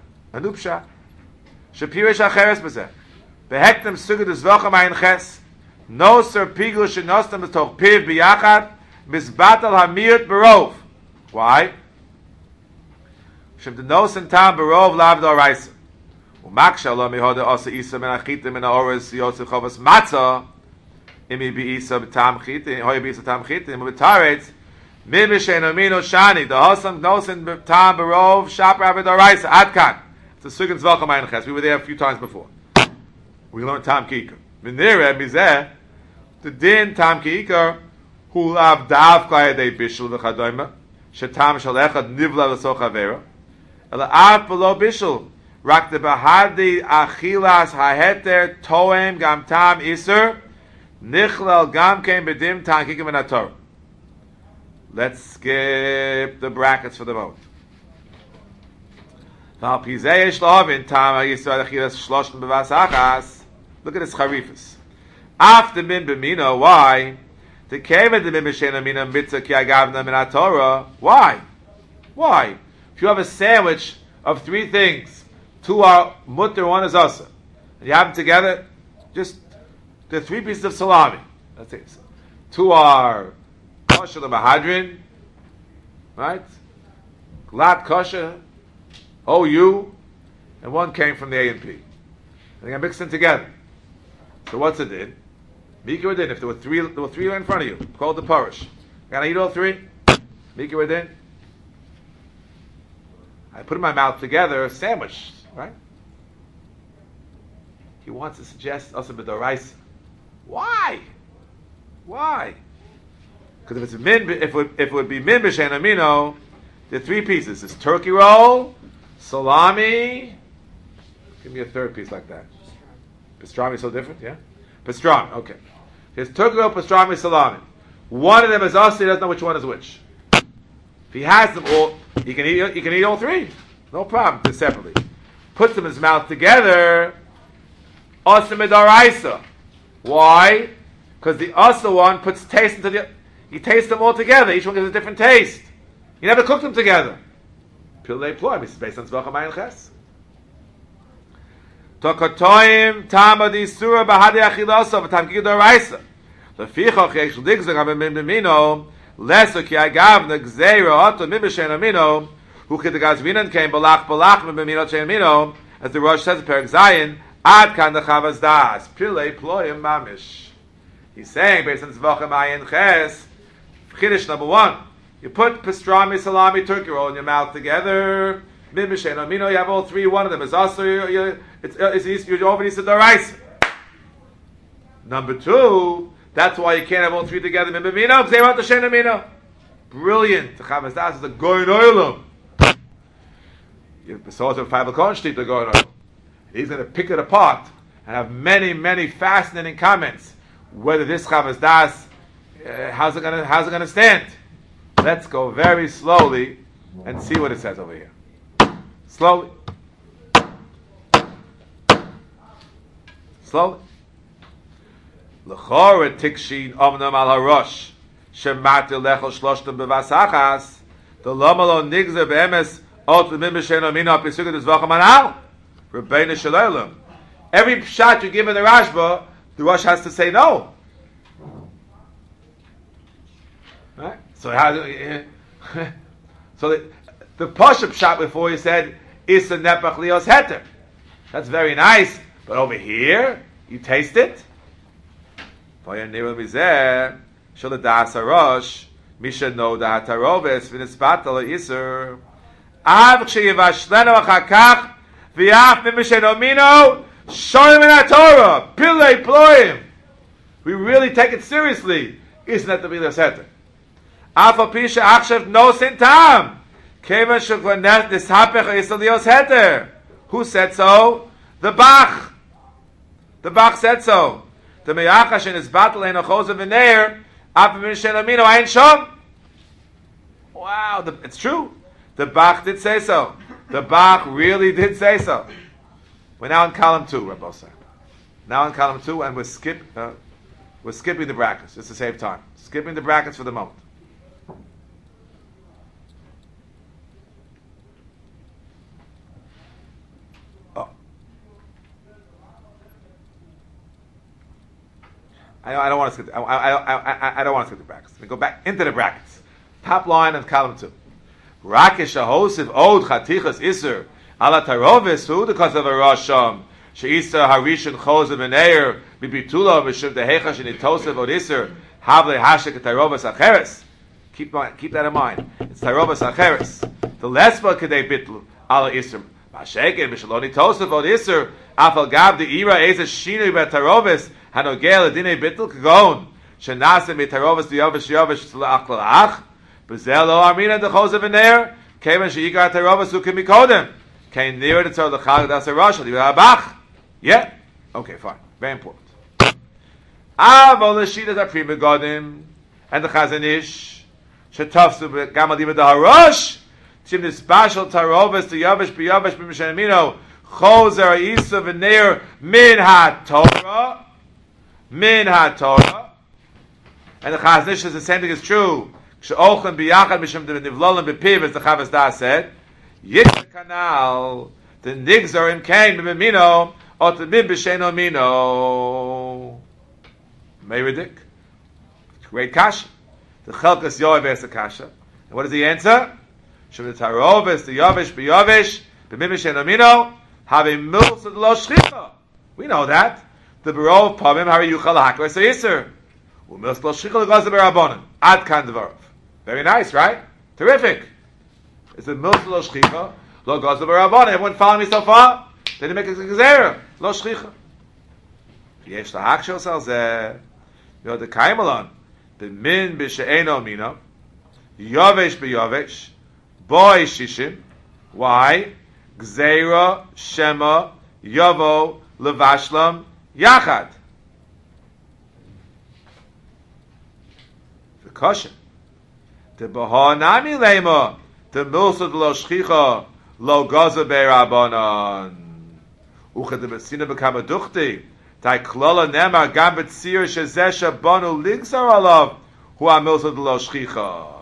acheres b'zeh. Behektem sugad zvochem ayin ches. No sir pigul shenostam b'toch piv b'yachad misbatal hamiyut barov. Why? Shem the nos and tam barov lav d'oraisa. Umaksha lo mihoda osa isa men achitim men aoris yosef chovas matzah imi bi isa b'tam chitim hoy bi isa tam chitim u'b'taretz min b'shein amino shani the hosam nos and tam barov shap rabbi d'oraisa adkan. It's a sugan zvacham ayin ches. We were there a few times before. We learned tam kikar. Minire mizeh the din tam kiikar hu lav dav kayadei bishul v'chadoyma shetam shalechad nivla l'soch avera ela av below bishul rak de bahadi achilas haheter toem gam tam iser nichlal gam kein bedim tam kiikar min haTorah. Let's skip the brackets for the moment. Val pizei yesh lovin tam iser achilas shloshim bevas achas. Look at this charifus. After min b'mino, why? The keven the min b'shen amina mitzvah ki agavna min haTorah. Why? Why? If you have a sandwich of three things, two are mutter, one is asa, and you have them together, just the three pieces of salami. That's it. Two are kosher mahadrin, right? Glat kosher, OU, and one came from the A and P. And they got mixed in together. So what's it in? Miki Wadin, if there were three right in front of you, called the parish. Can I eat all three? Miki Wadin. I put in my mouth together, sandwich, right? He wants to suggest also b'doraisa. Why? Why? Because if it's if it would be min b'shein amino, there are three pieces. There's turkey roll, salami. Give me a third piece like that. Pastrami is so different, yeah? Pastrami, okay. There's turkey roll, pastrami, salami. One of them is us, he doesn't know which one is which. If he has them all, he can eat all three. No problem, just separately. Puts them in his mouth together, asa midaraisa. Why? Because the asa one puts taste into the, he tastes them all together. Each one gives a different taste. He never cooked them together. Pilei ploy, this is based on tzvach ha'mayin ches. Tokotoim tamadi surah bahadi achilasa v'tam gidaraisa. Lefichach yesh ligzeg hamim b'mino lesser ki agav negzeira oto mibeshen amino who kidagazvinan came balach b'mino shein amino as the Rosh says in Perek Zayin ad kan dechavas das pilei ployim mamish. He's saying based on tzvach ha'mayin ches, chiddush number one, you put pastrami, salami, turkey roll in your mouth together. Mibeshen amino, you have all three. One of them is also you're over the rice. Number two, that's why you can't have all three together. Mibemino, because they want the shen amino. Brilliant. The Chavas Das is the goyin oilam. The source of Feivel Kornstein, the goyin oilam. He's going to pick it apart and have many, many fascinating comments. Whether this Chavas Das, how's it going to stand? Let's go very slowly and see what it says over here. Slowly. Slowly. L'chora tikshin omnam al harosh shemati lechol shloshtem bevasachas the lomalo nigzer be'emes ot l'mim b'shen amino apisugat d'zvach hamanal Rebbeinu Shalom. Every shot you give in the Rashba, the Rosh has to say no. Right? So how so the Pashup shot before he said Isa nepach lios heter. That's very nice, but over here you taste it. V'yanirul mizeh shel das harosh misha no da taroves v'nispatal iser av k'sheyivashlenu achakach v'yaf mimeshenomino shoyim in Torah pilei ployim. We really take it seriously. Isn't that the lios heter? Afa pisha achshav no sintam. Who said so? The Bach. The Bach said so. The Meyachash in his battle in a Chosa V'neir, Apim Shelamino Ayin Shom. Wow, it's true. The Bach did say so. The Bach really did say so. We're now in column 2, Rabbi Osai. Now in column 2, and we're skipping the brackets just to save time. Skipping the brackets for the moment. I don't want to skip. I don't want to skip the brackets. We go back into the brackets. Top line of column 2. Rakesh ahosiv od chatichas iser ala tarovis who the cause of a rosham sheisa harishan chosav v'neir bibitula v'shiv dehecha shenitosiv od iser havle hashek tarovas acheres. Keep that in mind. It's tarovas acheres. The lesba kedei bitlu ala iser masheken v'shaloni tosiv od iser afal gav the ira eza shinu betarovis. Hanogel adine bittul kagon shenase mitarovas diyovish yovish tla'ach bezelo armina dechosav v'neir kevan sheyigar tarovas who can be kodem came near the tzor l'chag das harosh l'yabach. Yeah, okay, fine, very important. Avol l'shidas aprim begodim and the chazanish shetafsu gamadiva the harosh tim nispashal tarovas diyovish biyovish b'mishenamino choser isa v'neir min ha-Torah. Min ha-Torah, and the Chazanish is the same thing is true. She'ochem biyachad mishum nivlolim b'piv, as the Chavas Das said. Yitzchak kanal the nigzarim came b'mino or the mim b'sheino mino. Meiredik, great kasha. The Chelkas Yoav asked the kasha, and what is the answer? Shem the tarovis, the yavish, beyavish, b'mimish and amino, have a milsa de lo shchicha. We know that. The barov pamim hari yuchal hakla seyiser. U'milsa lo shchicha legaz berabonim. Ad kan devarov. Very nice, right? Terrific. It's a milsa lo shchicha, lo gaz berabonim. Everyone follow me so far? They didn't make a gezerah. Lo shchicha. Yesh lahakshel sal zeh. You know the kaimalon. The min b'she'eno mina. Yavesh b'yavesh. Boy shishim. Why? Gzeira, Shema, Yavo, Levashlam, Yachad. The caution. The Bahanami Lema, the Milsa de lo Shchicha, lo Gaza Be'Rabanan. Ucha de Messina Bekama Duchti, Tai Klola Nema Gambit Sir Shezesha Banu Ligsar Alav, Hu Milsa de lo Shchicha.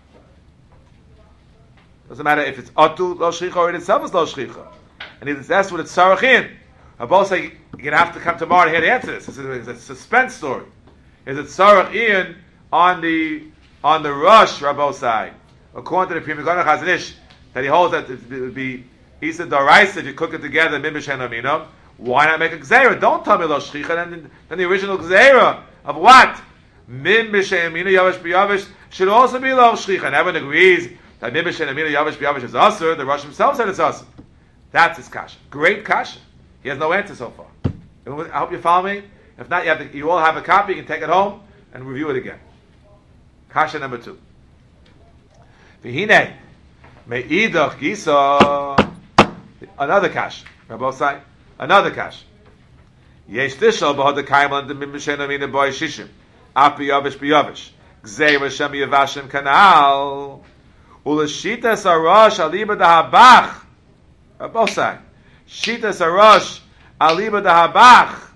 Doesn't matter if it's Atu lo shchicha or it itself is lo shchicha. And that's what it's sarachin. Both say you're going to have to come tomorrow to hear the answer to this. It's a suspense story. Is it sarachin on the rush Rabbosai? According to the Pri Megadim Chazon Ish, that he holds that it would be Isa Doraisa if you cook it together, Mimish and Amino. Why not make a gzeira? Don't tell me lo shchicha. Then the original gzeira of what? Mimish and Amino Yavish B'Yavish should also be lo shchicha. And everyone agrees that Mimish and Amina Yavish B'Yavish is Asur. The Rosh himself said it's Asur. That's his kasha. Great kasha. He has no answer so far. I hope you follow me. If not, you all have a copy. You can take it home and review it again. Kasha number 2. V'hinei me'idach gisa. Another kasha. Rabbosai. Another kasha. Yesh tishal b'hod ha'kayim and the Mimish and Amina Boy Shishim. Af B'Yavish B'Yavish. Gzei Hashem Yavashim Kanal. Ulashita Sarash Aliba Dahabach. Rabbosai. Shita Sarash Aliba Dahabach.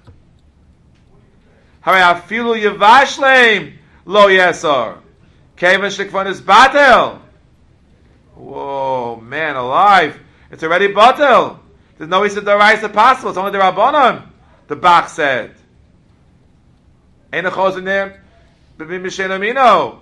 Hare Afilu Yavashleim Lo Yesar. Kevin Shikvan is Batel. Whoa, man alive. It's already Batel. There's no Isa Daraisa possible. It's only the Rabbanon. The Bach said. Ain't a chos in there? B'bim B'shen Amino.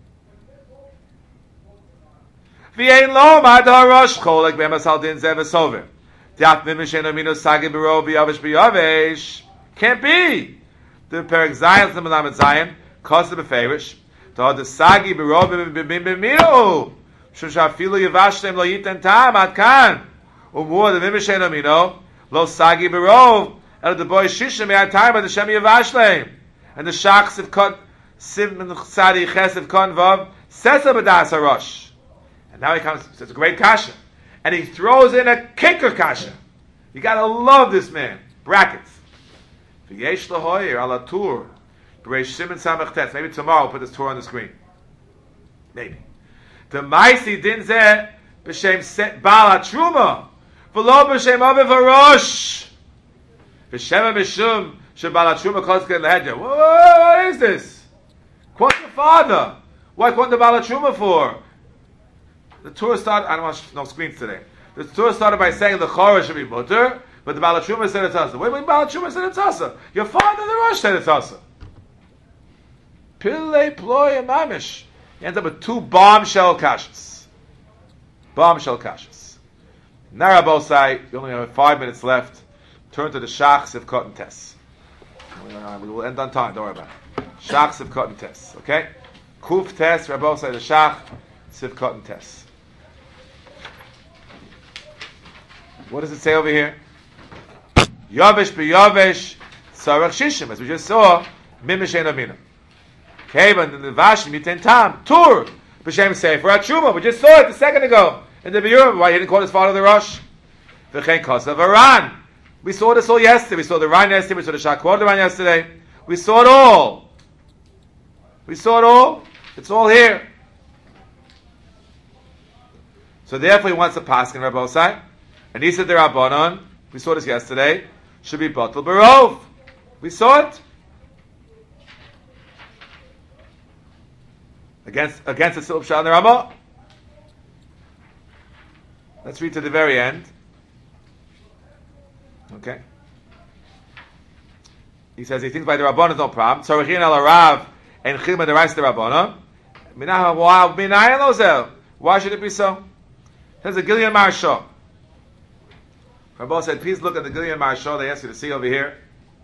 V'yein lo mad ha'rosh cholek b'emas haldin zev esover. Daf b'mishen amino sagi b'ro b'yavish b'yavish. Can't be. The Perek Zayin, the Melamed Zayin, kosa b'ferish. The sagi b'ro b'mino. Shushafilu yavashtem lo yiten tam ad kan. Umur the b'mishen amino lo sagi b'ro. El the boy shishim me'ad time ad Hashem yavashtem. And the shachs have cut sim tzadi chesiv kon vav sesa b'das ha'rosh. And now he comes, it's a great kasha. And he throws in a kicker kasha. You gotta love this man. Brackets. V'yesh lahoyer ala tur. B'reish Simon Samach Tes. Maybe tomorrow we'll put this tour on the screen. Maybe. The Maisi din zeh b'shem Baal HaTruma. V'lo b'shem Aviv HaRosh. V'shem HaMishum sheBaal HaTruma calls Ken Lehedya. What is this? Quote the father. Why quote the Baal HaTruma for? The Torah started, I don't want no screens today. The Torah started by saying the Chorah should be mutter, but the Baal HaTruma said it's asa. What do you mean Baal HaTruma said it's asa? Your father, the Rosh, said it's asa. Pillei ploy mamish. You end up with 2 bombshell kashas. Bombshell kashas. Narabosai, you only have 5 minutes left. Turn to the Shach Sivkot and Tes. We will end on time, don't worry about it. Shach Sivkot and Tes, okay? Kuf Tes, Rabosai, the Shach Sivkot and Tes. What does it say over here? Yavish b'yavish sarach shishim, as we just saw, mimish ein amina. Okay, but in the Vashim, yitin tam, tur, b'shem sefer HaTruma. We just saw it a second ago in the Biurim. Why he didn't call his father the Rosh? V'chein kosav Aran. We saw this all yesterday. We saw the Ran yesterday. We saw the Shakwar the Ran yesterday. We saw it all. We saw it all. It's all here. So therefore, he wants to pass in Rabbosai. And he said the Rabbanon, we saw this yesterday, should be Batal Barov. We saw it. Against the Silb Shah and the Ramah. Let's read to the very end. Okay. He says he thinks by the Rabbanon is no problem. Tzorichin al Arav and Chilma the rice the Rabbanon. Why should it be so? Here's a Gilyon Marshal. Rabbi said, please look at the Gilyon Marshal. They ask you to see over here.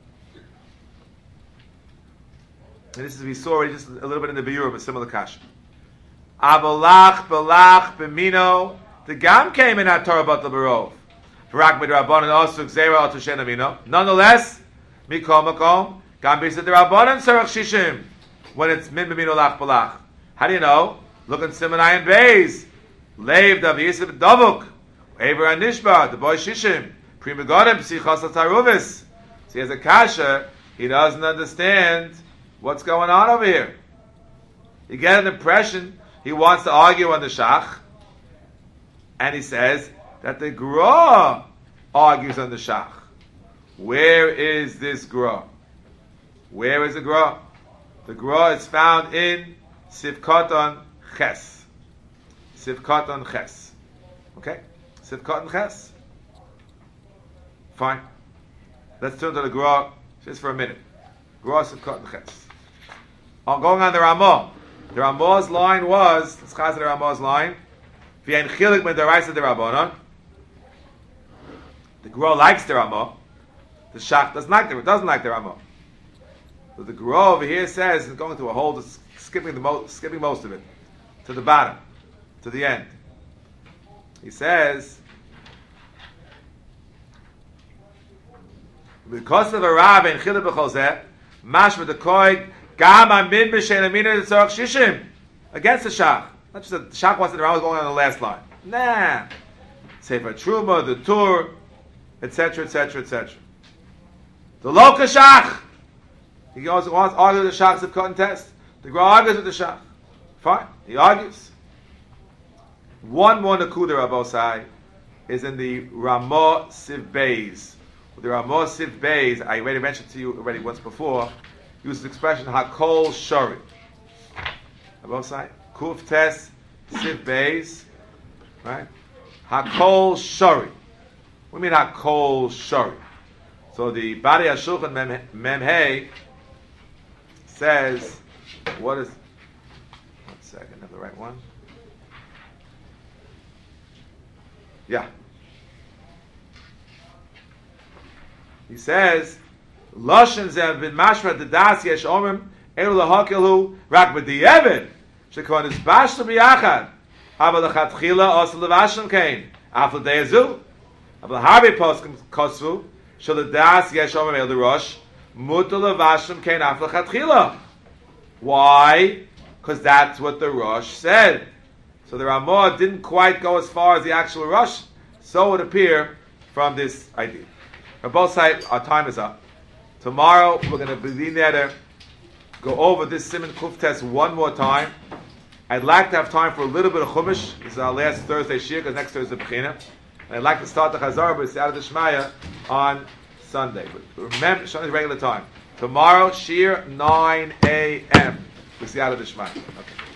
And this is, we saw already just a little bit in the Biyur of a similar kasha. Avalach, Balach, Bemino. The Gam came in at Torah Batal Barov. V'rak B'drabanan also Gzeira Al Tushen Amino. Nonetheless, Mikol Makom, Gam B'Yisad D'Rabanan Sarach Shishim. When it's Min Bemino Lach Balach. How do you know? Look in Siman Ayin Beis. Leiv Dav Yisab Davuk. Ever Anishba, the boy Shishim. Prima Godem, Psichos Taruvis. So he has a kasha, he doesn't understand what's going on over here. You get an impression he wants to argue on the Shach, and he says that the Gra argues on the Shach. Where is this Gra? Where is the Gra? The Gra is found in Sivkatan Ches. Sivkatan Ches. Okay? Sivkatan Ches. Fine. Let's turn to the Gra just for a minute. Gra Sivkatan Ches. I'm going on the Ramah. The Ramah's line was, let's chaz the Ramah's line, V'yen chilik min deraisa de Rabbanan. The Gra likes the Ramah. The Shach doesn't like the Ramah. So the Gra over here says, it's going to a whole, skipping most of it, to the bottom, to the end. He says, because of a Rav and chilik b'chol zeh, mashma the koig, Gam amin b'shelamina tzorach shishim against the Shach. Not just that the Shach wants to the Rambam going on the last line. Nah. Sefer Truma, the Tur, etc., etc., etc. The Loka Shach. He also wants to argue with the Shach's Sivkatan test. The Gra argues with the Shach. Fine. He argues. One more Nakuda Rabosai is in the Ramah Siv Beis. The Ramah Siv Beis, I already mentioned to you already once before, uses the expression Hakol Shori. Rabosai, Kuf Tes Siv Beis, right? Hakol Shori. What do you mean Hakol Shori? So the Bari HaShulchan Mem Hey says, what is, 1 second, have the right one? Yeah. He says, Loshen zev bin mashma the das yesh omim elu lahakelu rak b'di'evet shekon is bashlu b'yachad aber lechatchila also levashim kain after de'ezu aber harbi poskim kosvu shel the das yesh omim elu rosh mutu levashim kain after lechatchila. Why? Because that's what the Rosh said. So the Ramah didn't quite go as far as the actual Rosh. So it would appear from this idea. On both sides, our time is up. Tomorrow we're going to be there to go over this Siman Kuf test one more time. I'd like to have time for a little bit of Chumash. This is our last Thursday Shir, because next Thursday is Bechina. And I'd like to start the Chazar, but it's out of the Shmaya on Sunday. But remember, Sunday's regular time. Tomorrow, Shir, 9 a.m. We see out of the Shmaya. Okay.